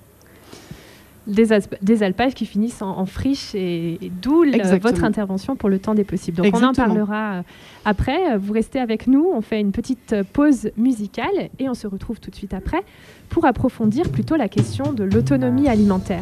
Des alpages qui finissent en friche et d'où votre intervention pour le temps des possibles. Donc Exactement. On en parlera après. Vous restez avec nous, on fait une petite pause musicale et on se retrouve tout de suite après pour approfondir plutôt la question de l'autonomie alimentaire.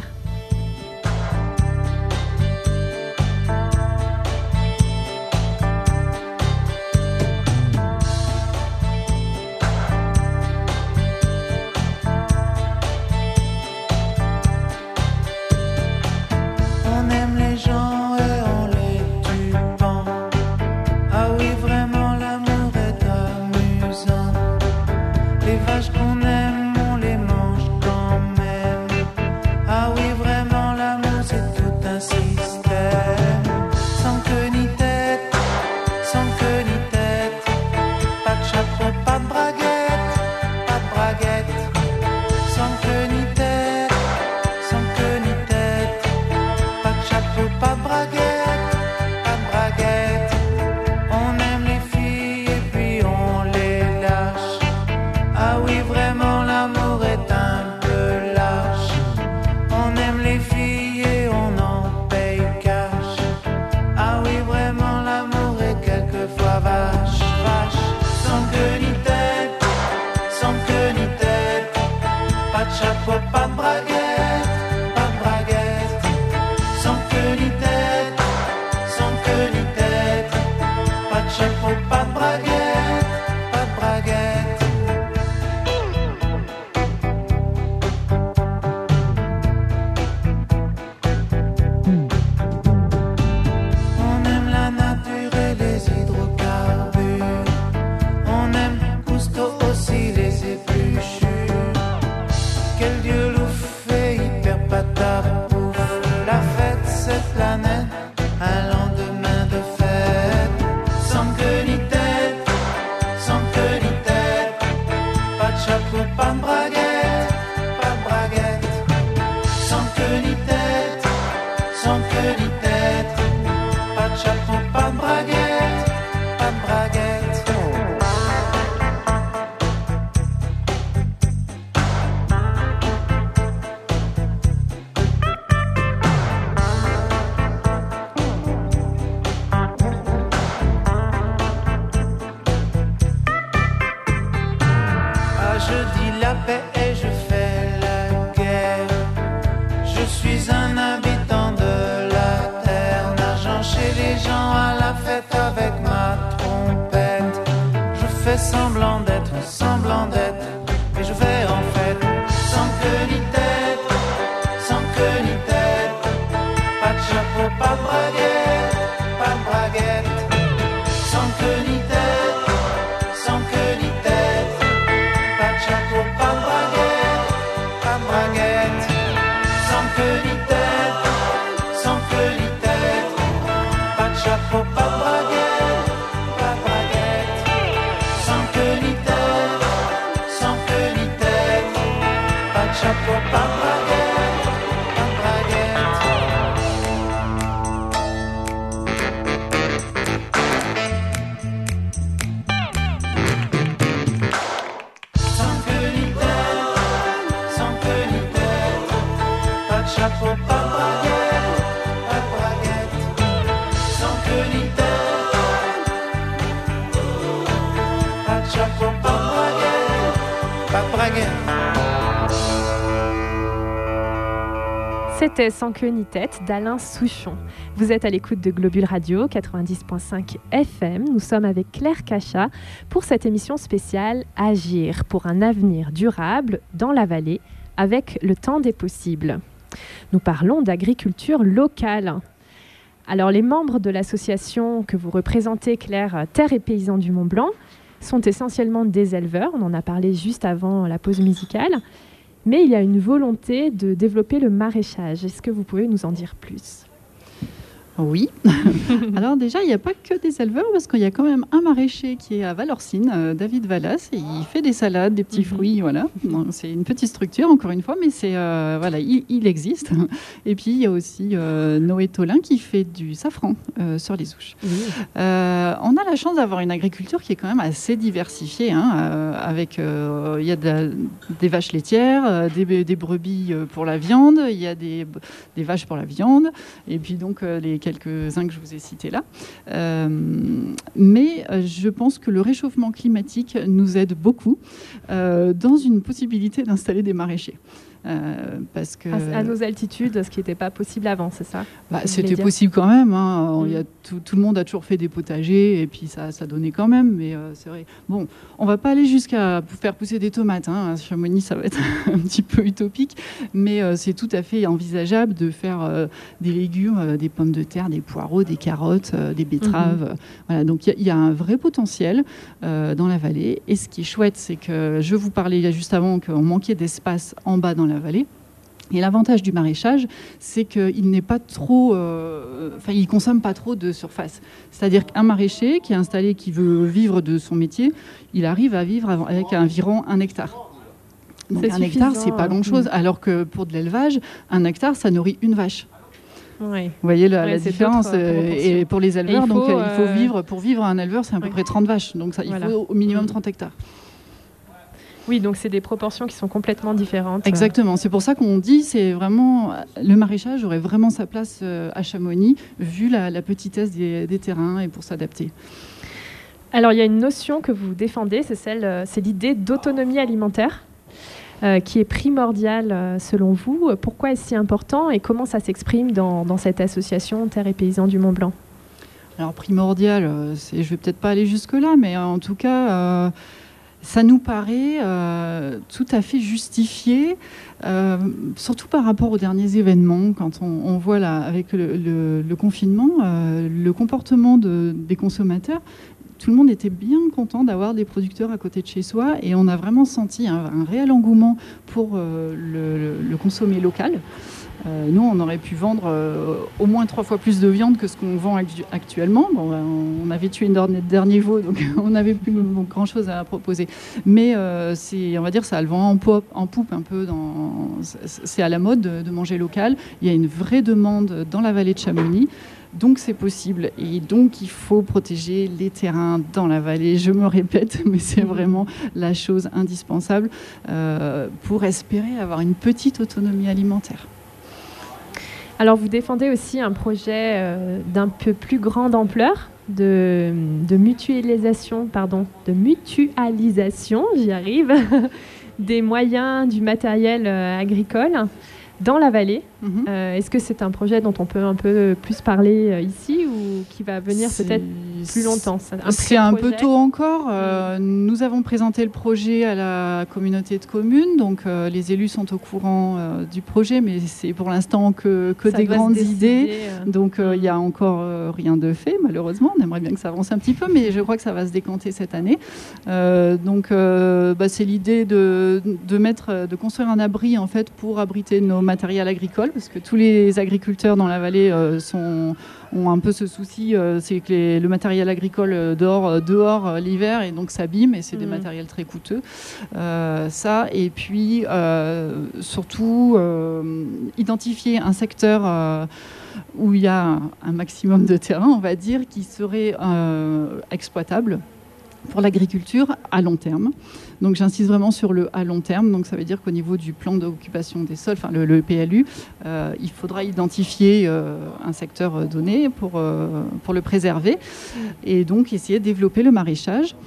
C'était Sans queue ni tête d'Alain Souchon. Vous êtes à l'écoute de Globule Radio 90.5 FM. Nous sommes avec Claire Cachat pour cette émission spéciale Agir pour un avenir durable dans la vallée avec le temps des possibles. Nous parlons d'agriculture locale. Alors les membres de l'association que vous représentez, Claire, Terre et Paysans du Mont-Blanc, sont essentiellement des éleveurs. On en a parlé juste avant la pause musicale. Mais il y a une volonté de développer le maraîchage. Est-ce que vous pouvez nous en dire plus ? Oui. Alors déjà, il n'y a pas que des éleveurs, parce qu'il y a quand même un maraîcher qui est à Valorcine, David Vallas, et il fait des salades, des petits fruits, voilà. Bon, c'est une petite structure, encore une fois, mais c'est voilà, il existe. Et puis, il y a aussi Noé Tolin qui fait du safran sur les Ouches. Oui. On a la chance d'avoir une agriculture qui est quand même assez diversifiée, hein, avec il y a des vaches laitières, des brebis pour la viande, il y a des vaches pour la viande, et puis donc les quelques-uns que je vous ai cités là. Mais je pense que le réchauffement climatique nous aide beaucoup dans une possibilité d'installer des maraîchers. Parce que à nos altitudes, ce qui n'était pas possible avant, c'est ça ? C'était possible quand même. Hein. Il y a tout le monde a toujours fait des potagers et puis ça donnait quand même. Mais c'est vrai. Bon, on va pas aller jusqu'à faire pousser des tomates. Hein. À Chamonix, ça va être un petit peu utopique, mais c'est tout à fait envisageable de faire des légumes, des pommes de terre, des poireaux, des carottes, des betteraves. Voilà. Donc il y a un vrai potentiel dans la vallée. Et ce qui est chouette, c'est que je vous parlais juste avant qu'on manquait d'espace en bas dans la vallée. Et l'avantage du maraîchage, c'est qu'il n'est pas trop, il consomme pas trop de surface. C'est-à-dire qu'un maraîcher qui est installé, qui veut vivre de son métier, il arrive à vivre avec environ 1 hectare. Donc un hectare, c'est pas grand-chose. Alors que pour de l'élevage, 1 hectare, ça nourrit une vache. Oui. Vous voyez la différence. Et pour les éleveurs, pour vivre un éleveur, c'est à peu près 30 vaches. Donc il faut au minimum 30 hectares. Oui, donc c'est des proportions qui sont complètement différentes. Exactement. C'est pour ça qu'on dit c'est vraiment le maraîchage aurait vraiment sa place à Chamonix, vu la petitesse des terrains et pour s'adapter. Alors il y a une notion que vous défendez, c'est l'idée d'autonomie alimentaire, qui est primordiale selon vous. Pourquoi est-ce si important et comment ça s'exprime dans cette association Terre et Paysans du Mont-Blanc ? Alors primordial, je vais peut-être pas aller jusque-là, mais en tout cas... ça nous paraît tout à fait justifié, surtout par rapport aux derniers événements, quand on voit là, avec le confinement, le comportement des consommateurs. Tout le monde était bien content d'avoir des producteurs à côté de chez soi et on a vraiment senti un réel engouement pour le consommer local. Nous, on aurait pu vendre au moins 3 fois plus de viande que ce qu'on vend actuellement. Bon, on avait tué le dernier veau, donc on n'avait plus grand-chose à proposer. Mais on va dire, ça a le vent en poupe un peu. C'est à la mode de manger local. Il y a une vraie demande dans la vallée de Chamonix. Donc c'est possible et donc il faut protéger les terrains dans la vallée. Je me répète, mais c'est vraiment la chose indispensable pour espérer avoir une petite autonomie alimentaire. Alors vous défendez aussi un projet d'un peu plus grande ampleur de mutualisation, j'y arrive, des moyens du matériel agricole dans la vallée. Est-ce que c'est un projet dont on peut un peu plus parler ici ou qui va venir peut-être plus longtemps ? C'est un peu tôt encore. Nous avons présenté le projet à la communauté de communes, donc les élus sont au courant du projet, mais c'est pour l'instant que des grandes idées. Donc il n'y a encore rien de fait, malheureusement. On aimerait bien que ça avance un petit peu, mais je crois que ça va se décanter cette année. C'est l'idée de construire un abri en fait, pour abriter nos matériels agricoles, parce que tous les agriculteurs dans la vallée ont un peu ce souci, c'est que le matériel agricole dehors l'hiver et donc s'abîme et c'est des matériels très coûteux. Ça, et puis surtout identifier un secteur où il y a un maximum de terrain, on va dire, qui serait exploitable pour l'agriculture à long terme. Donc j'insiste vraiment sur le à long terme. Donc ça veut dire qu'au niveau du plan d'occupation des sols, enfin le PLU, il faudra identifier un secteur donné pour le préserver et donc essayer de développer le maraîchage.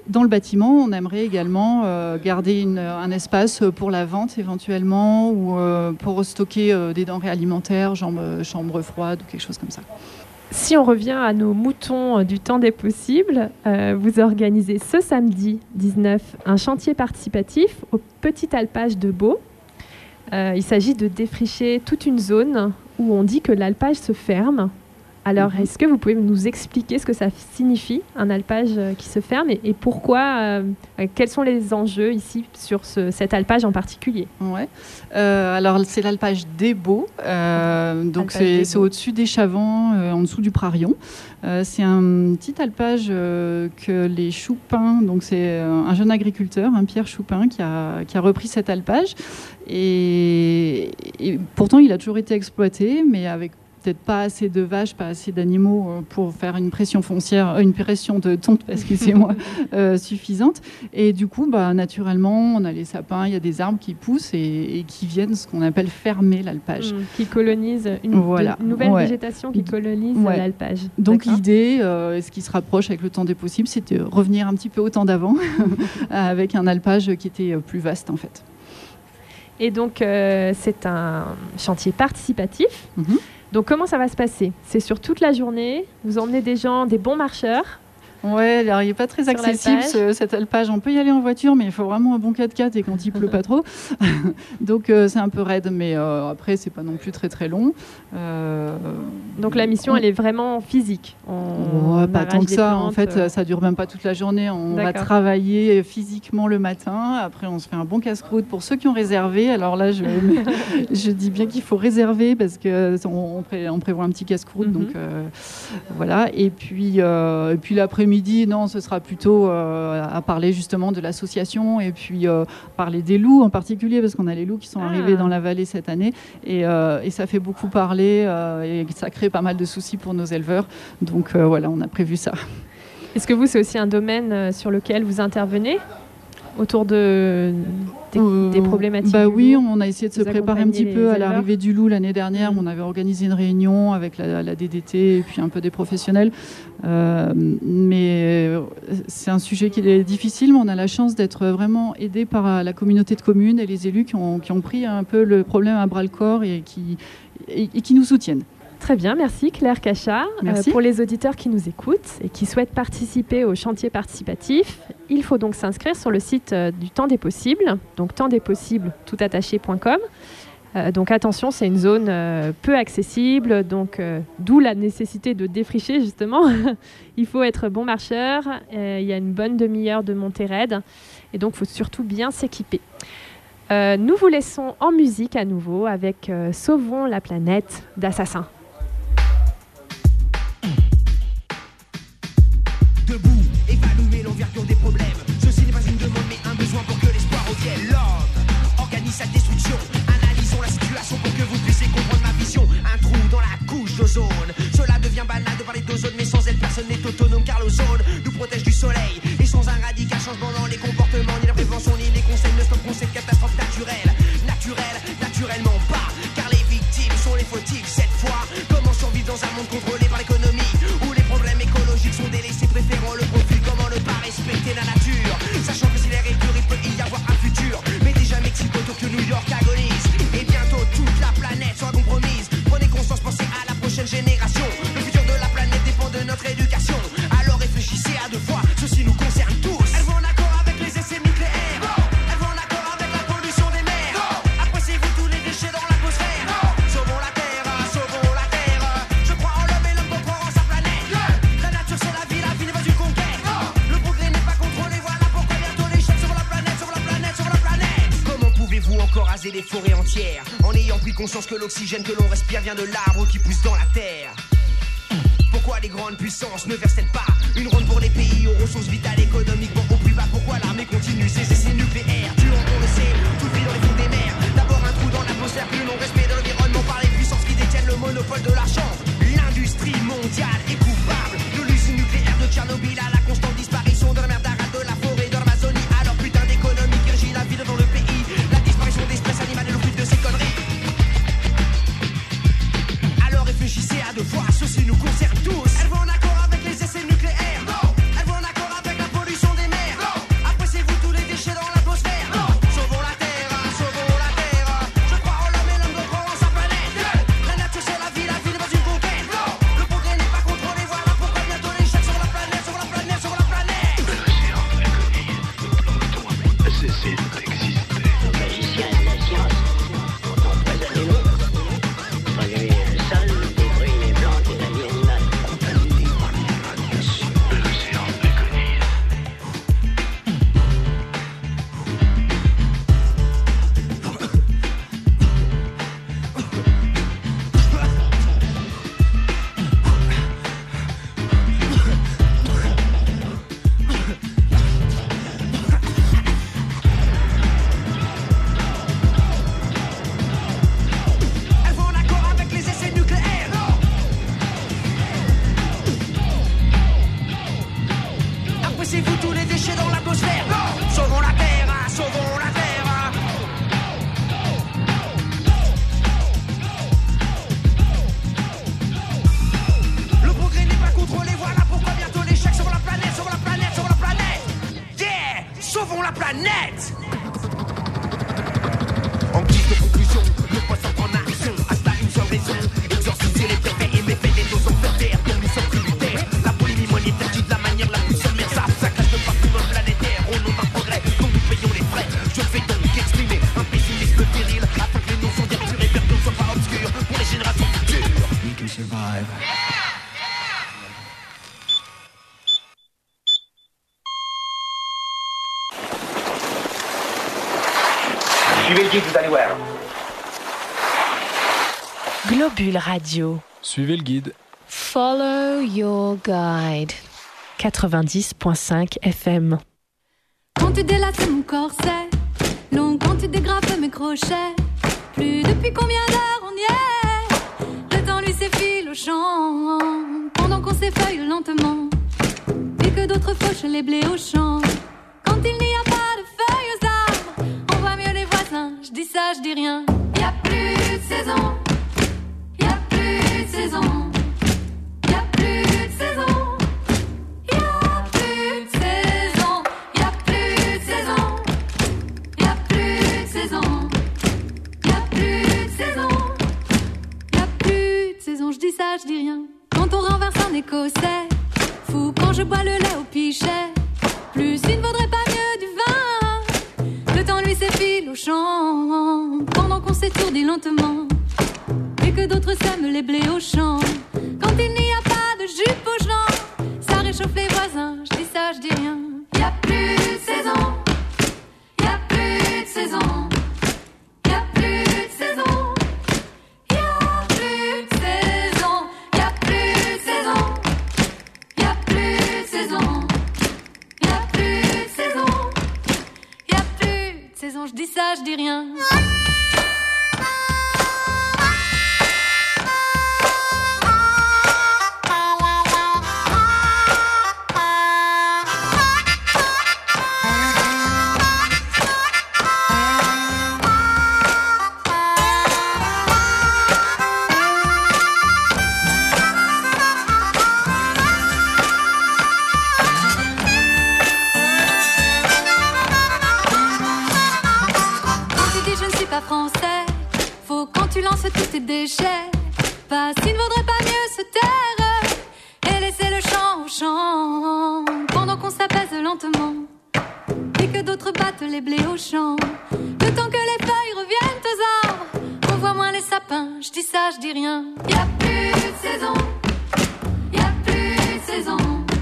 Dans le bâtiment, on aimerait également garder un espace pour la vente éventuellement ou pour stocker des denrées alimentaires, chambre froide ou quelque chose comme ça. Si on revient à nos moutons du temps des possibles, vous organisez ce samedi 19 un chantier participatif au Petit Alpage de Beau. Il s'agit de défricher toute une zone où on dit que l'alpage se ferme. Alors, est-ce que vous pouvez nous expliquer ce que ça signifie, un alpage qui se ferme, et pourquoi, quels sont les enjeux ici sur cet alpage en particulier? Ouais. Alors, c'est l'alpage des Beaux, donc c'est au-dessus des Chavants, en dessous du Prarion. C'est un petit alpage que les Choupins, donc c'est un jeune agriculteur, Pierre Choupin, qui a repris cet alpage. Et pourtant, il a toujours été exploité, mais avec peut-être pas assez de vaches, pas assez d'animaux pour faire une pression foncière, une pression de tonte, excusez-moi, suffisante. Et du coup, naturellement, on a les sapins, il y a des arbres qui poussent et qui viennent ce qu'on appelle fermer l'alpage. Qui colonisent une nouvelle végétation qui colonise l'alpage. Donc l'idée, ce qui se rapproche avec le temps des possibles, c'est de revenir un petit peu au temps d'avant avec un alpage qui était plus vaste en fait. Et donc, c'est un chantier participatif. Donc, comment ça va se passer? C'est sur toute la journée. Vous emmenez des gens, des bons marcheurs. Ouais, alors il n'est pas très accessible cet alpage. On peut y aller en voiture, mais il faut vraiment un bon 4x4 et quand il pleut pas trop. Donc c'est un peu raide, mais après c'est pas non plus très très long. Donc la mission elle est vraiment physique. Pas tant que ça. En fait, ça dure même pas toute la journée. On va travailler physiquement le matin. Après, on se fait un bon casse-croûte pour ceux qui ont réservé. Alors là, je dis bien qu'il faut réserver parce que on prévoit un petit casse-croûte. Donc voilà. Et puis l'après-midi, non, ce sera plutôt à parler justement de l'association et puis parler des loups en particulier parce qu'on a les loups qui sont arrivés dans la vallée cette année et ça fait beaucoup parler et ça crée pas mal de soucis pour nos éleveurs. Donc voilà, on a prévu ça. Est-ce que vous, c'est aussi un domaine sur lequel vous intervenez autour des problématiques oui, on a essayé de se préparer un petit peu à l'arrivée du loup l'année dernière. On avait organisé une réunion avec la DDT et puis un peu des professionnels. Mais c'est un sujet qui est difficile, mais on a la chance d'être vraiment aidé par la communauté de communes et les élus qui ont pris un peu le problème à bras-le-corps et qui nous soutiennent. Très bien, merci Claire Cachat. Pour les auditeurs qui nous écoutent et qui souhaitent participer au chantier participatif, il faut donc s'inscrire sur le site du Temps des Possibles, donc tempsdespossibles.com. Donc attention, c'est une zone peu accessible, donc d'où la nécessité de défricher justement. Il faut être bon marcheur, il y a une bonne demi-heure de montée raide et donc il faut surtout bien s'équiper. Nous vous laissons en musique à nouveau avec Sauvons la planète d'Assassin. Debout, évaluer l'envergure des problèmes. Ceci n'est pas une demande mais un besoin pour que l'espoir revienne. L'homme organise sa destruction. Analysons la situation pour que vous puissiez comprendre ma vision. Un trou dans la couche d'ozone. Cela devient banal de parler d'ozone, mais sans elle personne n'est autonome car l'ozone nous protège du soleil. Et sans un radical changement dans les comportements, ni la prévention, ni les conseils ne stopperont cette catastrophe naturelle. Naturellement pas, car les victimes sont les fautifs cette fois. Comment survivre dans un monde contrôlé par l'économie où les problèmes écologiques sont délaissés, préférant le profit. Comment ne pas respecter la nature, sachant que si l'air est pur, il peut y avoir un futur. Mais déjà Mexico, Tokyo, New York agonise. Et bientôt toute la planète sera compromise. Prenez conscience, pensez à la prochaine génération. Le futur de la planète dépend de notre éducation. Alors réfléchissez à deux fois, ceci nous concerne tous. Elles vont en accord avec les essais nucléaires. Elles vont en accord avec la pollution des mers. Appréciez-vous tous les déchets dans l'atmosphère. Sauvons la terre, sauvons la terre. Je crois en l'homme et l'homme comprend sa planète. La nature c'est la vie n'est pas une conquête. Le progrès n'est pas contrôlé, voilà pourquoi bientôt les chefs sur la planète, sur la planète, sur la planète. Comment pouvez-vous encore raser des forêts entières en ayant pris conscience que l'oxygène que l'on respire vient de l'arbre qui pousse dans la terre? Pourquoi les grandes puissances ne versent-elles pas une ronde pour les pays aux ressources vitales économiquement au plus bas? Pourquoi l'armée continue ses essais nucléaires? Tuant, on le sait, toute vie dans les fonds des mers. D'abord un trou dans l'atmosphère, puis le non-respect de l'environnement par les puissances qui détiennent le monopole de l'argent. L'industrie mondiale est coupable de l'usine nucléaire de Tchernobyl à la constante disparition de la mer d'Aral, de la forêt de l'Amazonie. Alors putain d'économie qui régit la vie dans le pays, la disparition d'espèces animales et le fruit de ces conneries. Alors réfléchissez à deux fois, ceci nous concerne tous. Elles vont en accord avec les essais nucléaires. Elles vont en accord avec la pollution des mers. cessé d'exister. Le magicien de la science, quand on empoisonne l'eau, polluer le sol, détruire les plantes et les animaux. Contaminer la radiation de l'océan préconise. Elles vont en accord avec les essais nucléaires. Appréciez-vous tous les déchets dans l'atmosphère. Sauvons la Terre, hein, sauvons la Terre. Hein. Le progrès n'est pas contrôlé, voilà pourquoi bientôt l'échec. Sauvons la planète, sauvons la planète, sauvons la planète. Yeah, sauvons la planète. En guise de conclusion, ne pas s'en prendre en action. Hasta une seule raison, exorciser les bienfaits et méfaits des nos enfers terre dont nous sommes tributaires. La polémie monétaire de la manière la plus submersible. Ça cache le patrimoine planétaire au nom d'un progrès dont nous payons les frais. Je fais donc exprimer un pessimisme viril afin que les notions d'erreur et perdus ne soient pas obscures pour les générations futures. We can survive. Suivez le guide, vous allez voir. Globule Radio. Suivez le guide. Follow your guide. 90.5 FM. Quand tu délaces mon corset, long quand tu dégrafes mes crochets, plus depuis combien d'heures on y est, le temps lui s'effile au champ, pendant qu'on s'effeuille lentement, et que d'autres fauchent les blés au champ. Quand il n'y a pas de feuilles aux arbres, on voit mieux les voisins, je dis ça, je dis rien. Y a plus de saison, y a plus de saison, y a plus de saison. Je dis ça, je dis rien. Quand on renverse un écossais, fou quand je bois le lait au pichet. Plus il ne vaudrait pas mieux du vin. Le temps lui s'effile au champ, pendant qu'on s'étourdit lentement, et que d'autres sèment les blés au champ. Quand il n'y a pas de jupe aux gens, ça réchauffe les voisins. Je dis ça, je dis rien. Y a plus de saison, y a plus de saison. Je dis ça, je dis rien. Français, faut quand tu lances tous tes déchets, pas s'il ne vaudrait pas mieux se taire et laisser le champ au champ, pendant qu'on s'apaise lentement, et que d'autres battent les blés au champ. Le temps que les feuilles reviennent aux arbres, on voit moins les sapins, je dis ça, je dis rien. Y a plus de saison, y a plus de saison.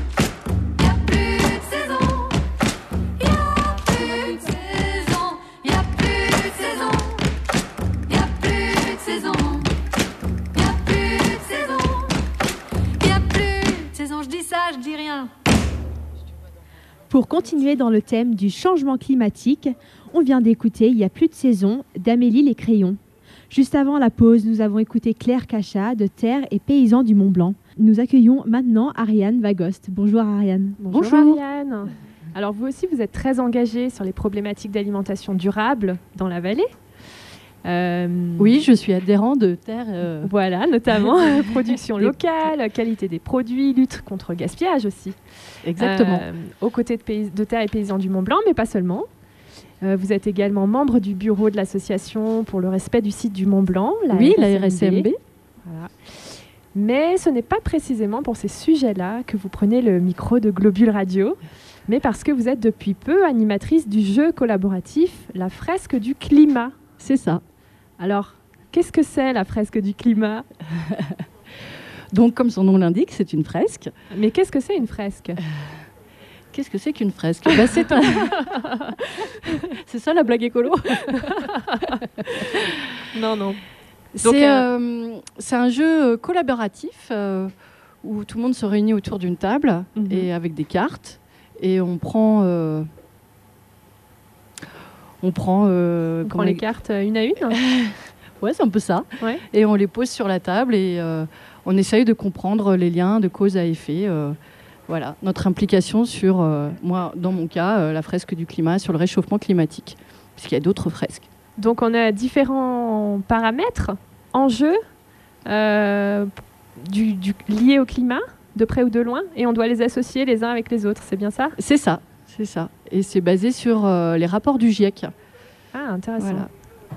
Je dis rien. Pour continuer dans le thème du changement climatique, on vient d'écouter Il n'y a plus de saison d'Amélie Les Crayons. Juste avant la pause, nous avons écouté Claire Cachat de Terre et Paysans du Mont Blanc. Nous accueillons maintenant Ariane Vagost. Bonjour Ariane. Bonjour Ariane. Alors vous aussi, vous êtes très engagée sur les problématiques d'alimentation durable dans la vallée. Oui, je suis adhérent de Terre. Voilà, notamment production locale, qualité des produits, lutte contre le gaspillage aussi. Exactement. Aux côtés de Terre et Paysans du Mont Blanc, mais pas seulement. Vous êtes également membre du bureau de l'association pour le respect du site du Mont Blanc, la RSMB. Voilà. Mais ce n'est pas précisément pour ces sujets-là que vous prenez le micro de Globule Radio. mais parce que vous êtes depuis peu animatrice du jeu collaboratif La fresque du climat. C'est ça. Alors, qu'est-ce que c'est la fresque du climat ? Donc, comme son nom l'indique, c'est une fresque. Mais qu'est-ce que c'est une fresque ? Qu'est-ce que c'est qu'une fresque ? C'est un... C'est ça la blague écolo ? Non. C'est un jeu collaboratif où tout le monde se réunit autour d'une table et avec des cartes. Et on prend les cartes une à une. Ouais, c'est un peu ça. Ouais. Et on les pose sur la table et on essaye de comprendre les liens de cause à effet. Voilà, notre implication sur, moi, dans mon cas, la fresque du climat, sur le réchauffement climatique, puisqu'il y a d'autres fresques. Donc on a différents paramètres en jeu liés au climat, de près ou de loin, et on doit les associer les uns avec les autres, c'est bien ça ? C'est ça. Et c'est basé sur les rapports du GIEC. Ah, intéressant. Voilà.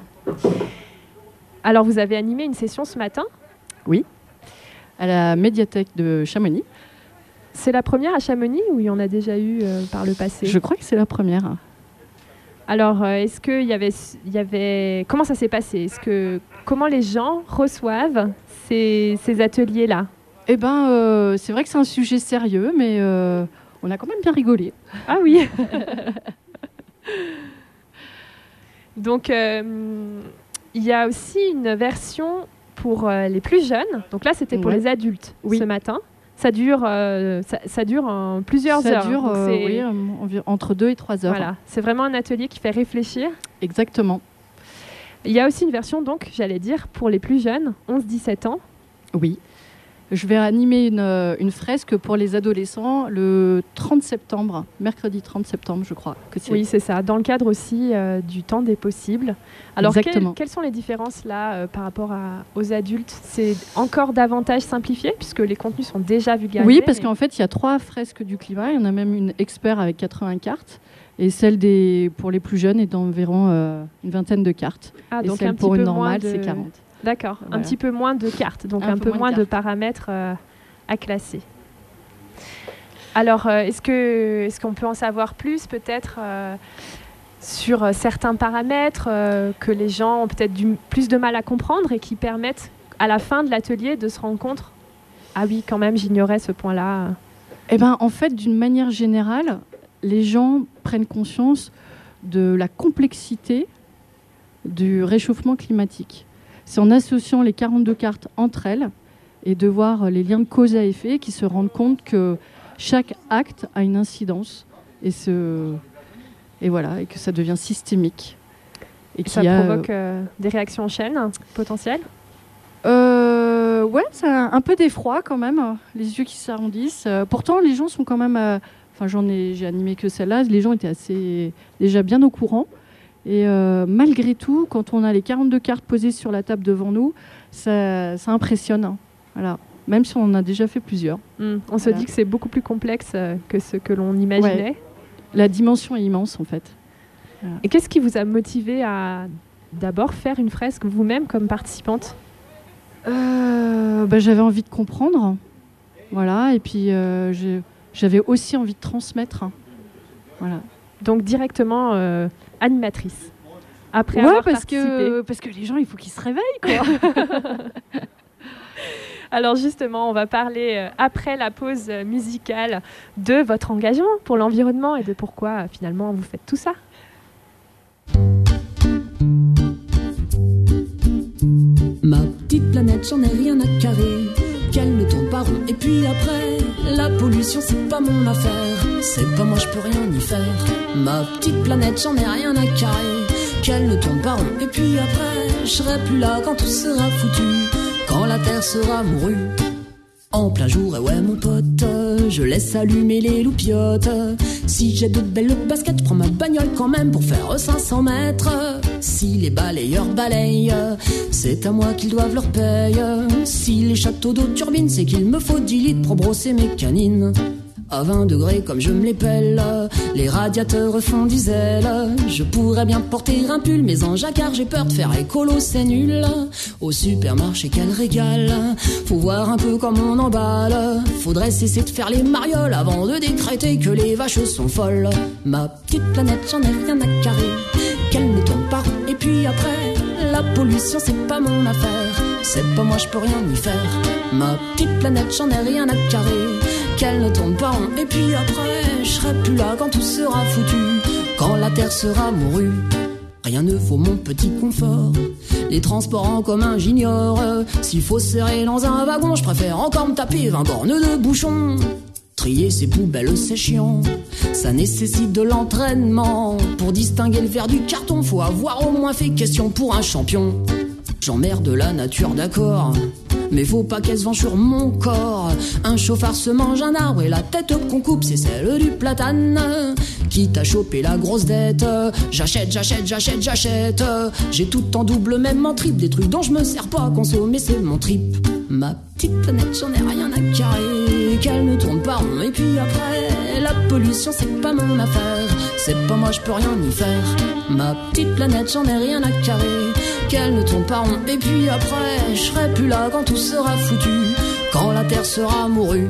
Alors vous avez animé une session ce matin ? Oui, à la médiathèque de Chamonix. C'est la première à Chamonix ou il y en a déjà eu par le passé ? Je crois que c'est la première. Alors, est-ce qu'il y avait... Comment ça s'est passé ? Comment les gens reçoivent ces ateliers-là ? Eh bien, c'est vrai que c'est un sujet sérieux, mais on a quand même bien rigolé. Ah oui. Donc, il y a aussi une version pour les plus jeunes. Donc là, c'était pour les adultes ce matin. Ça dure plusieurs heures. Ça dure entre 2 et 3 heures. Voilà, c'est vraiment un atelier qui fait réfléchir. Exactement. Il y a aussi une version, donc, j'allais dire, pour les plus jeunes, 11-17 ans. Oui. Je vais animer une fresque pour les adolescents le 30 septembre, mercredi 30 septembre, je crois. Oui, c'est ça, dans le cadre aussi du temps des possibles. Alors, quelles sont les différences là par rapport aux adultes ? C'est encore davantage simplifié, puisque les contenus sont déjà vulgarisés. Oui, parce qu'en fait, il y a 3 fresques du climat. Il y en a même une expert avec 80 cartes. Et celle pour les plus jeunes est d'environ une vingtaine de cartes. Ah, et donc celle pour une normale, c'est 40. D'accord, voilà. Un petit peu moins de cartes, donc un peu moins de paramètres à classer. Alors, est-ce qu'on peut en savoir plus peut-être sur certains paramètres que les gens ont peut-être plus de mal à comprendre et qui permettent à la fin de l'atelier de se rendre compte « Ah oui, quand même, j'ignorais ce point-là ». Eh bien, en fait, d'une manière générale, les gens prennent conscience de la complexité du réchauffement climatique. C'est en associant les 42 cartes entre elles et de voir les liens de cause à effet qu'ils se rendent compte que chaque acte a une incidence et que ça devient systémique. Et ça provoque des réactions en chaîne potentielles ? Ouais, c'est un peu d'effroi quand même, les yeux qui s'arrondissent. Pourtant, les gens sont quand même... j'ai animé que celle-là, les gens étaient déjà bien au courant. Et malgré tout, quand on a les 42 cartes posées sur la table devant nous, ça impressionne. Hein. Voilà. Même si on en a déjà fait plusieurs. On se dit que c'est beaucoup plus complexe que ce que l'on imaginait. Ouais. La dimension est immense, en fait. Voilà. Et qu'est-ce qui vous a motivé à d'abord faire une fresque vous-même comme participante ? J'avais envie de comprendre. Voilà. Et puis, j'avais aussi envie de transmettre. Voilà. Donc directement animatrice. Après avoir participé. Parce que les gens, il faut qu'ils se réveillent, quoi. Alors justement, on va parler après la pause musicale de votre engagement pour l'environnement et de pourquoi finalement vous faites tout ça. Ma petite planète, j'en ai rien à carrer, qu'elle ne tourne pas rond. Et puis après, la pollution, c'est pas mon affaire, c'est pas moi, je peux rien y faire. Ma petite planète, j'en ai rien à carrer, qu'elle ne tourne pas rond. Et puis après, je serai plus là quand tout sera foutu, quand la terre sera mourue. En plein jour, et ouais mon pote, je laisse allumer les loupiottes. Si j'ai de belles baskets, je prends ma bagnole quand même pour faire 500 mètres. Si les balayeurs balayent, c'est à moi qu'ils doivent leur paye. Si les châteaux d'eau turbinent, c'est qu'il me faut 10 litres pour brosser mes canines. À 20 degrés comme je me les pèle, les radiateurs font du zèle. Je pourrais bien porter un pull, mais en jacquard j'ai peur de faire écolo, c'est nul. Au supermarché quel régal, faut voir un peu comme on emballe. Faudrait cesser de faire les marioles avant de décréter que les vaches sont folles. Ma petite planète, j'en ai rien à carrer, qu'elle ne tourne pas rond. Et puis après, la pollution c'est pas mon affaire, c'est pas moi je peux rien y faire. Ma petite planète, j'en ai rien à carrer, qu'elle ne tourne pas rond. Et puis après, je serai plus là quand tout sera foutu, quand la terre sera mourue. Rien ne vaut mon petit confort, les transports en commun j'ignore. S'il faut serrer dans un wagon, je préfère encore me taper 20 bornes de bouchons. Trier ces poubelles c'est chiant, ça nécessite de l'entraînement. Pour distinguer le verre du carton, faut avoir au moins fait question pour un champion. J'emmerde la nature d'accord, mais faut pas qu'elle se venge sur mon corps. Un chauffard se mange un arbre et la tête qu'on coupe c'est celle du platane. Quitte à choper la grosse dette, j'achète. J'ai tout en double, même en triple, des trucs dont je me sers pas à consommer, c'est mon trip. Ma petite planète, j'en ai rien à carrer, qu'elle ne tourne pas rond. Et puis après, la pollution c'est pas mon affaire, c'est pas moi je peux rien y faire. Ma petite planète, j'en ai rien à carrer, qu'elle ne tourne pas rond. Et puis après, je serai plus là quand tout sera foutu, quand la terre sera mourue.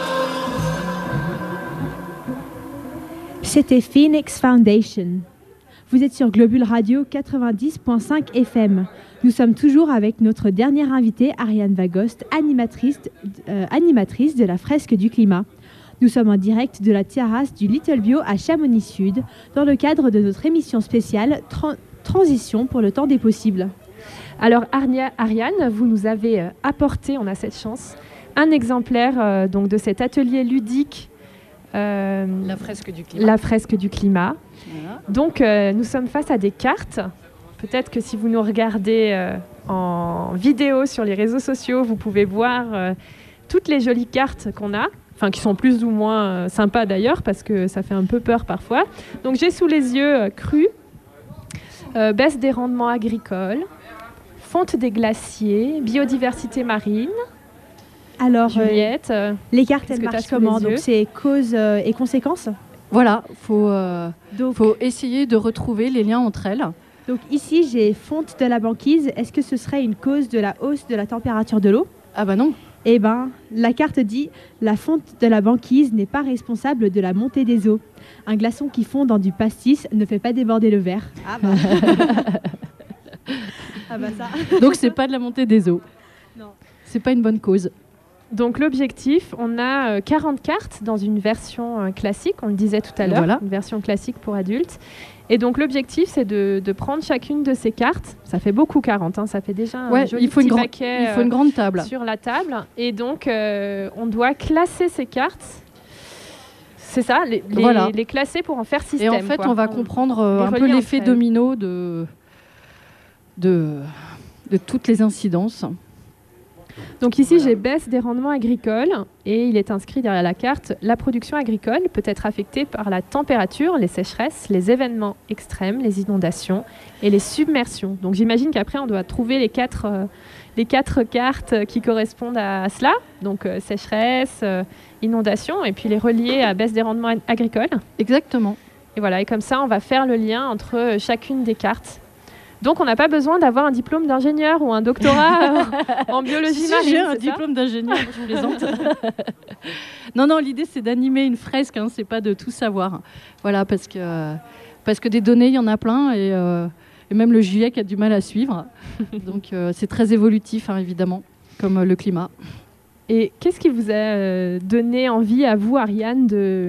C'était Phoenix Foundation. Vous êtes sur Globule Radio 90.5 FM. Nous sommes toujours avec notre dernière invitée, Ariane Vagost, animatrice de la fresque du climat. Nous sommes en direct de la terrasse du Little Bio à Chamonix-Sud, dans le cadre de notre émission spéciale Transition pour le temps des possibles. Alors Ariane, vous nous avez apporté, on a cette chance, un exemplaire donc de cet atelier ludique. La fresque du climat. La fresque du climat. Voilà. Donc nous sommes face à des cartes. Peut-être que si vous nous regardez en vidéo sur les réseaux sociaux, vous pouvez voir toutes les jolies cartes qu'on a. Enfin, qui sont plus ou moins sympas d'ailleurs, parce que ça fait un peu peur parfois. Donc j'ai sous les yeux crues, baisse des rendements agricoles, fonte des glaciers, biodiversité marine. Alors, Juliette, les cartes, elles marchent comment? Donc c'est cause et conséquences? Voilà, faut essayer de retrouver les liens entre elles. Donc ici, j'ai fonte de la banquise. Est-ce que ce serait une cause de la hausse de la température de l'eau? Ah bah non. Eh bien, la carte dit « La fonte de la banquise n'est pas responsable de la montée des eaux. Un glaçon qui fond dans du pastis ne fait pas déborder le verre. » Ah bah. Ah bah ça. Donc c'est pas de la montée des eaux. Non. C'est pas une bonne cause. Donc l'objectif, on a 40 cartes dans une version classique, on le disait tout à l'heure, voilà. Une version classique pour adultes. Et donc l'objectif, c'est de prendre chacune de ces cartes. Ça fait beaucoup 40, hein, ça fait déjà un joli petit paquet il faut une grande table. Sur la table. Et donc on doit classer ces cartes. C'est ça, les classer pour en faire système. Et en fait, on va comprendre un peu l'effet domino de toutes les incidences. Donc ici, j'ai baisse des rendements agricoles et il est inscrit derrière la carte « La production agricole peut être affectée par la température, les sécheresses, les événements extrêmes, les inondations et les submersions ». Donc j'imagine qu'après, on doit trouver les quatre cartes qui correspondent à cela. Donc sécheresse, inondation et puis les relier à baisse des rendements agricoles. Exactement. Et voilà, et comme ça, on va faire le lien entre chacune des cartes. Donc, on n'a pas besoin d'avoir un diplôme d'ingénieur ou un doctorat en biologie marine. J'ai un diplôme d'ingénieur, je plaisante. Non, l'idée, c'est d'animer une fresque, hein, c'est pas de tout savoir. Voilà, parce que des données, il y en a plein et même le GIEC a du mal à suivre. Donc, c'est très évolutif, hein, évidemment, comme le climat. Et qu'est-ce qui vous a donné envie à vous, Ariane,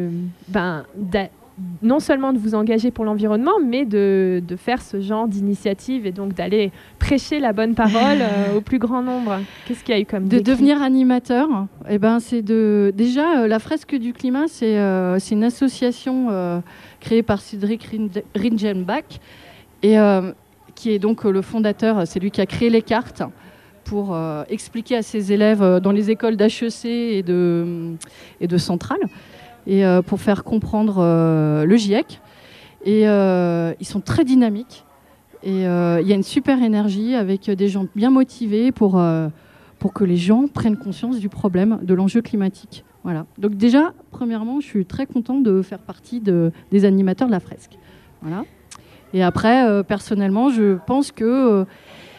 non seulement de vous engager pour l'environnement, mais de faire ce genre d'initiative et donc d'aller prêcher la bonne parole au plus grand nombre? Qu'est-ce qu'il y a eu comme déclic? De devenir animateur, c'est déjà la fresque du climat, c'est une association créée par Cédric Ringenbach et qui est donc le fondateur, c'est lui qui a créé les cartes pour expliquer à ses élèves dans les écoles d'HEC et de Centrale. Et pour faire comprendre le GIEC. Et ils sont très dynamiques. Et il y a une super énergie avec des gens bien motivés pour que les gens prennent conscience du problème, de l'enjeu climatique. Voilà. Donc déjà, premièrement, je suis très contente de faire partie des animateurs de la fresque. Voilà. Et après, personnellement, je pense que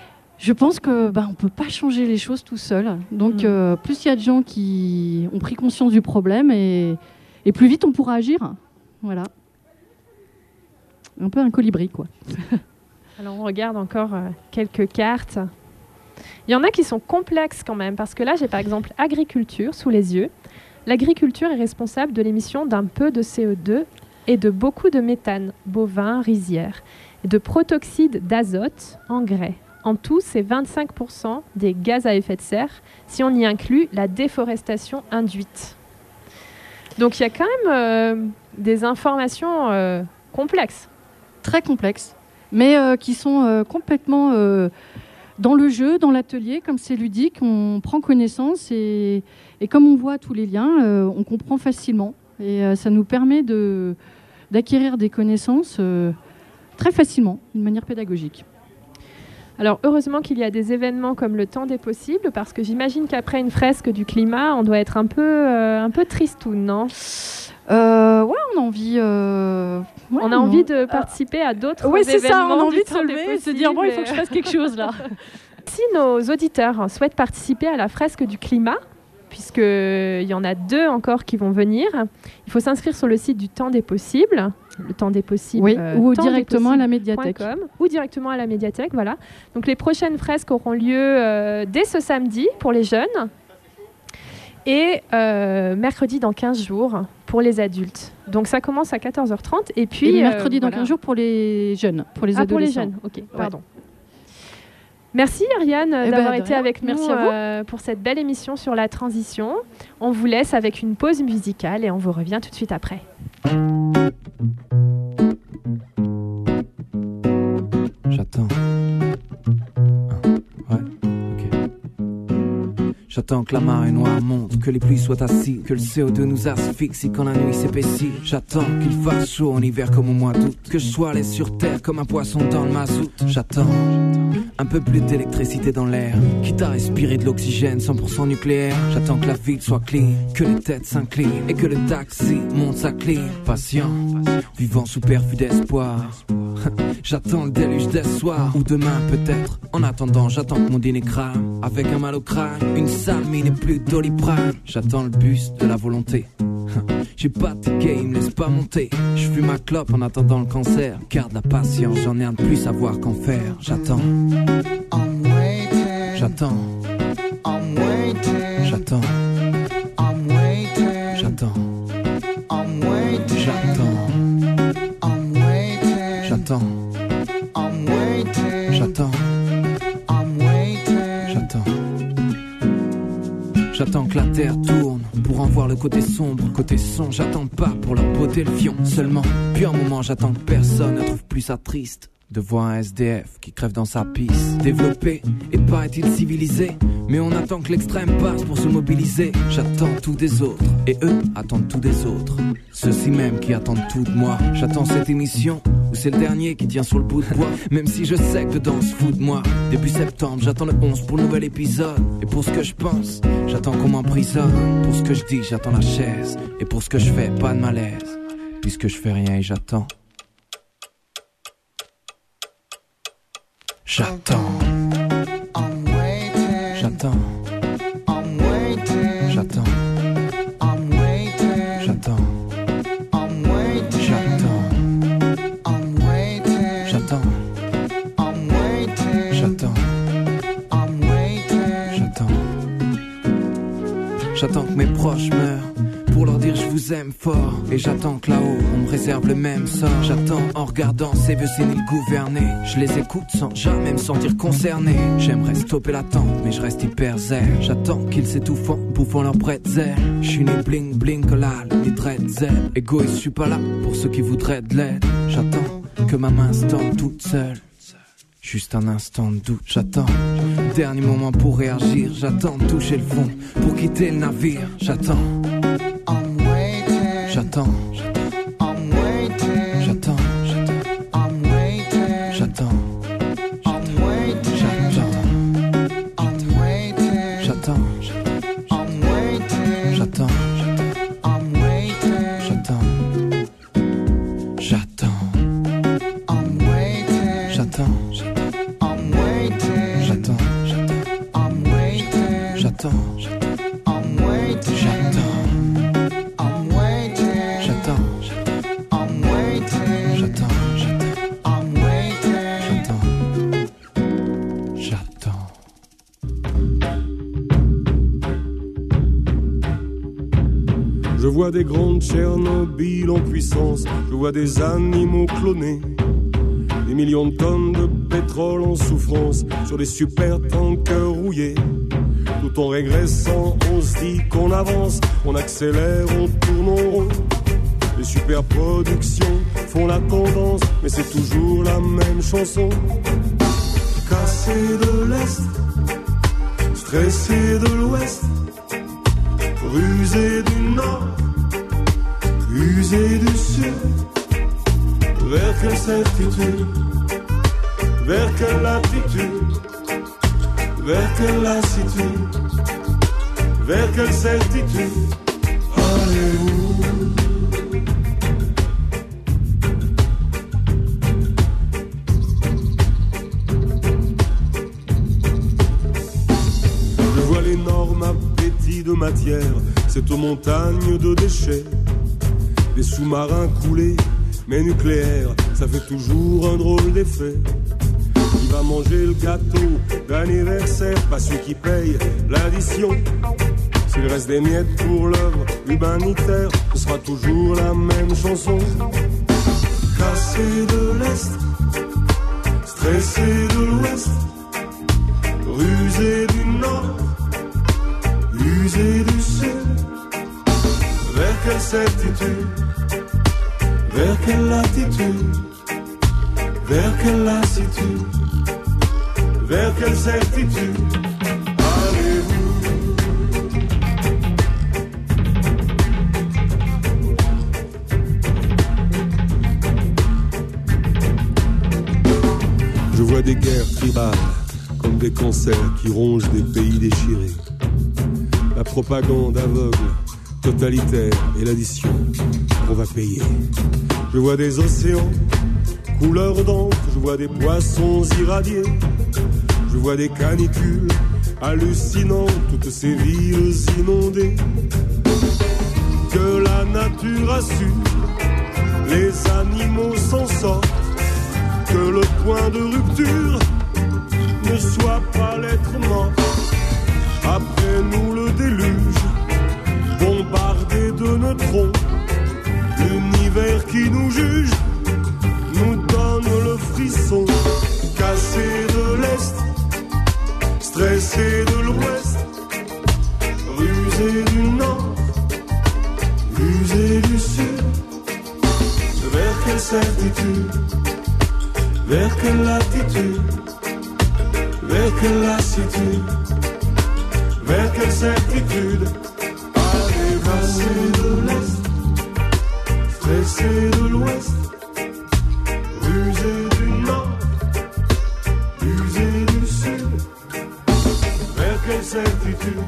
on peut pas changer les choses tout seul. Donc plus il y a de gens qui ont pris conscience du problème et plus vite on pourra agir. Voilà. Un peu un colibri, quoi. Alors on regarde encore quelques cartes. Il y en a qui sont complexes quand même, parce que là j'ai par exemple agriculture sous les yeux. L'agriculture est responsable de l'émission d'un peu de CO2 et de beaucoup de méthane, bovin, rizière, et de protoxyde d'azote, engrais. En tout, c'est 25% des gaz à effet de serre, si on y inclut la déforestation induite. Donc il y a quand même des informations complexes. Très complexes, mais qui sont complètement dans le jeu, dans l'atelier, comme c'est ludique, on prend connaissance et comme on voit tous les liens, on comprend facilement. Et ça nous permet d'acquérir des connaissances très facilement, d'une manière pédagogique. Alors heureusement qu'il y a des événements comme le temps des possibles, parce que j'imagine qu'après une fresque du climat, on doit être un peu tristoun, non? Ouais, on a envie. On a envie de participer à d'autres événements. Oui, c'est ça, on a envie de se lever lever et de se dire bon, il faut que je fasse quelque chose là. Si nos auditeurs souhaitent participer à la fresque du climat, puisqu'il y en a 2 encore qui vont venir, il faut s'inscrire sur le site du Temps des Possibles. le temps des possibles. Oui, ou directement à la médiathèque. Ou directement à la médiathèque, voilà. Donc les prochaines fresques auront lieu dès ce samedi pour les jeunes et mercredi dans 15 jours pour les adultes. Donc ça commence à 14h30 et puis... Et mercredi dans 15 jours pour les jeunes, pour les adolescents. Pour les jeunes, ok, pardon. Merci Ariane d'avoir été avec nous. Merci à vous. Pour cette belle émission sur la transition. On vous laisse avec une pause musicale et on vous revient tout de suite après. J'attends. Ouais, ok. J'attends que la marée noire monte, que les pluies soient assises, que le CO2 nous asphyxie quand la nuit s'épaissit. J'attends qu'il fasse chaud en hiver comme au mois d'août, que je sois laissé sur terre comme un poisson dans le mazout. J'attends un peu plus d'électricité dans l'air, quitte à respirer de l'oxygène 100% nucléaire. J'attends que la ville soit clean, que les têtes s'inclinent et que le taxi monte sa clim. Patient, vivant sous perfus d'espoir. J'attends le déluge des soirs, ou demain peut-être. En attendant, j'attends que mon dîner crame, avec un mal au crâne, une sale mine et plus de Doliprane. J'attends le bus de la volonté. J'ai pas de ticket, il me laisse pas monter. Je fume ma clope en attendant le cancer. Garde la patience, j'en ai un de plus savoir qu'en faire. J'attends. J'attends. J'attends. J'attends. J'attends. J'attends. J'attends. J'attends. J'attends que la terre tourne pour en voir le côté sombre, côté son. J'attends pas pour leur botter le fion seulement. Puis un moment j'attends que personne ne trouve plus ça triste de voir un SDF qui crève dans sa piste. Développé et paraît-il civilisé, mais on attend que l'extrême passe pour se mobiliser. J'attends tout des autres et eux attendent tout des autres. Ceux-ci même qui attendent tout de moi. J'attends cette émission où c'est le dernier qui tient sur le bout de bois. Même si je sais que dedans on se fout de moi. Début septembre, j'attends le 11 pour le nouvel épisode. Et pour ce que je pense, j'attends qu'on m'emprisonne. Pour ce que je dis, j'attends la chaise. Et pour ce que je fais, pas de malaise, puisque je fais rien et j'attends. J'attends. J'attends. J'attends. J'attends. J'attends. J'attends. J'attends. J'attends. J'attends que mes proches meurent pour leur dire je vous aime fort. Et j'attends que là-haut on me réserve le même sort. J'attends en regardant ces vieux séniles gouverner. Je les écoute sans jamais me sentir concerné. J'aimerais stopper l'attente mais je reste hyper zen. J'attends qu'ils s'étouffent en bouffant leur bretzel. Je suis né bling bling collal, les dreads. Égoïste, je suis pas là pour ceux qui voudraient de l'aide. J'attends que ma main se tende toute seule. Juste un instant de doute, j'attends. Dernier moment pour réagir, j'attends de toucher le fond pour quitter le navire. J'attends. J'attends. J'attends. J'attends. J'attends. J'attends. Je vois des grandes Tchernobyl en puissance, je vois des animaux clonés, des millions de tonnes de pétrole en souffrance sur des super tankers rouillés. Tout en régressant, on se dit qu'on avance, on accélère, on tourne en rond. Les superproductions font la tendance, mais c'est toujours la même chanson. Cassé de l'Est, stressé de l'Ouest, rusé du Nord, usé du Sud. Vers quelle certitude, vers quelle latitude, vers quelle lassitude, vers quelle certitude allez-vous? Je vois l'énorme appétit de matière, cette montagne de déchets, des sous-marins coulés, mais nucléaire, ça fait toujours un drôle d'effet. Qui va manger le gâteau d'anniversaire? Pas celui qui paye l'addition. S'il reste des miettes pour l'œuvre humanitaire, ce sera toujours la même chanson. Cassé de l'Est, stressé de l'Ouest, rusé du Nord, usé du Sud. Vers quelle certitude, vers quelle latitude, vers quelle lassitude, vers quelle certitude allez-vous? Je vois des guerres tribales comme des cancers qui rongent des pays déchirés. La propagande aveugle, totalitaire et l'addition qu'on va payer. Je vois des océans couleur d'encre, je vois des poissons irradiés. Je vois des canicules hallucinantes, toutes ces villes inondées. Que la nature a su, les animaux s'en sortent. Que le point de rupture ne soit pas l'être mort. Après nous le déluge, bombardé de neutrons. L'univers qui nous juge nous donne le frisson. Cassé de l'Est, stressé de l'Ouest, rusé du Nord, usé du Sud. Vers quelle certitude, vers quelle latitude, vers quelle lassitude, vers quelle certitude allez passer de l'Est, stressé de l'Ouest, rusé du Nord, usé du Sud, vers quelle certitude,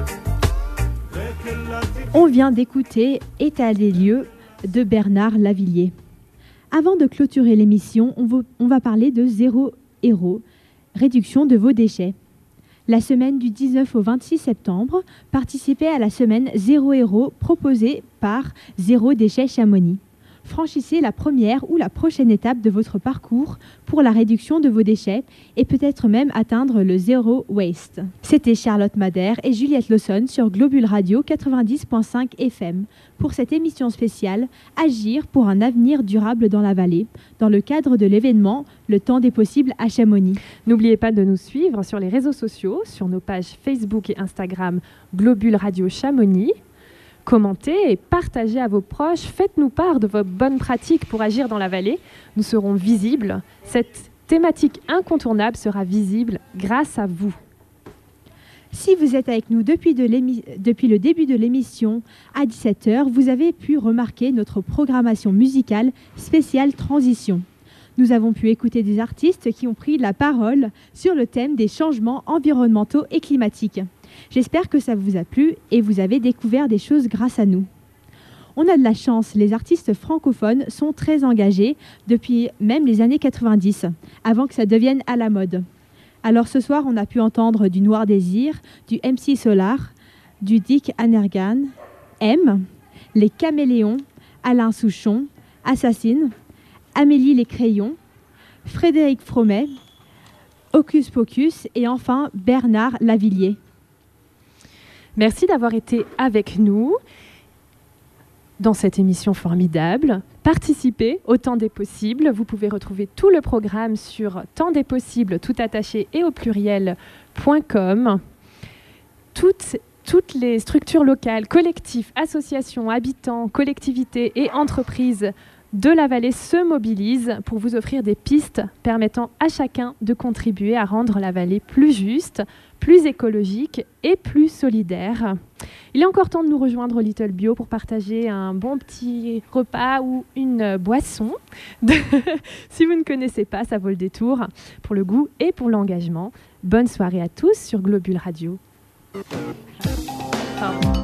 vers quelle latitude. On vient d'écouter État des lieux de Bernard Lavilliers. Avant de clôturer l'émission, on va parler de Zéro Héros, réduction de vos déchets. La semaine du 19 au 26 septembre, participez à la semaine Zéro Héros proposée par Zéro Déchet Chamonix. Franchissez la première ou la prochaine étape de votre parcours pour la réduction de vos déchets et peut-être même atteindre le Zéro Waste. C'était Charlotte Madère et Juliette Lawson sur Globule Radio 90.5 FM pour cette émission spéciale Agir pour un avenir durable dans la vallée, dans le cadre de l'événement Le Temps des possibles à Chamonix. N'oubliez pas de nous suivre sur les réseaux sociaux, sur nos pages Facebook et Instagram Globule Radio Chamonix. Commentez et partagez à vos proches. Faites-nous part de vos bonnes pratiques pour agir dans la vallée. Nous serons visibles. Cette thématique incontournable sera visible grâce à vous. Si vous êtes avec nous depuis le début de l'émission à 17h, vous avez pu remarquer notre programmation musicale spéciale Transition. Nous avons pu écouter des artistes qui ont pris la parole sur le thème des changements environnementaux et climatiques. J'espère que ça vous a plu et vous avez découvert des choses grâce à nous. On a de la chance, les artistes francophones sont très engagés depuis même les années 90, avant que ça devienne à la mode. Alors ce soir, on a pu entendre du Noir Désir, du MC Solar, du Dick Anergan, M, les Caméléons, Alain Souchon, Assassine, Amélie Les Crayons, Frédéric Fromet, Hocus Pocus et enfin Bernard Lavilliers. Merci d'avoir été avec nous dans cette émission formidable. Participez au Temps des possibles. Vous pouvez retrouver tout le programme sur tempsdespossibles, tout attaché et au pluriel.com. Toutes les structures locales, collectifs, associations, habitants, collectivités et entreprises de la vallée se mobilisent pour vous offrir des pistes permettant à chacun de contribuer à rendre la vallée plus juste, plus écologique et plus solidaire. Il est encore temps de nous rejoindre au Little Bio pour partager un bon petit repas ou une boisson. Si vous ne connaissez pas, ça vaut le détour pour le goût et pour l'engagement. Bonne soirée à tous sur Globule Radio. Pardon.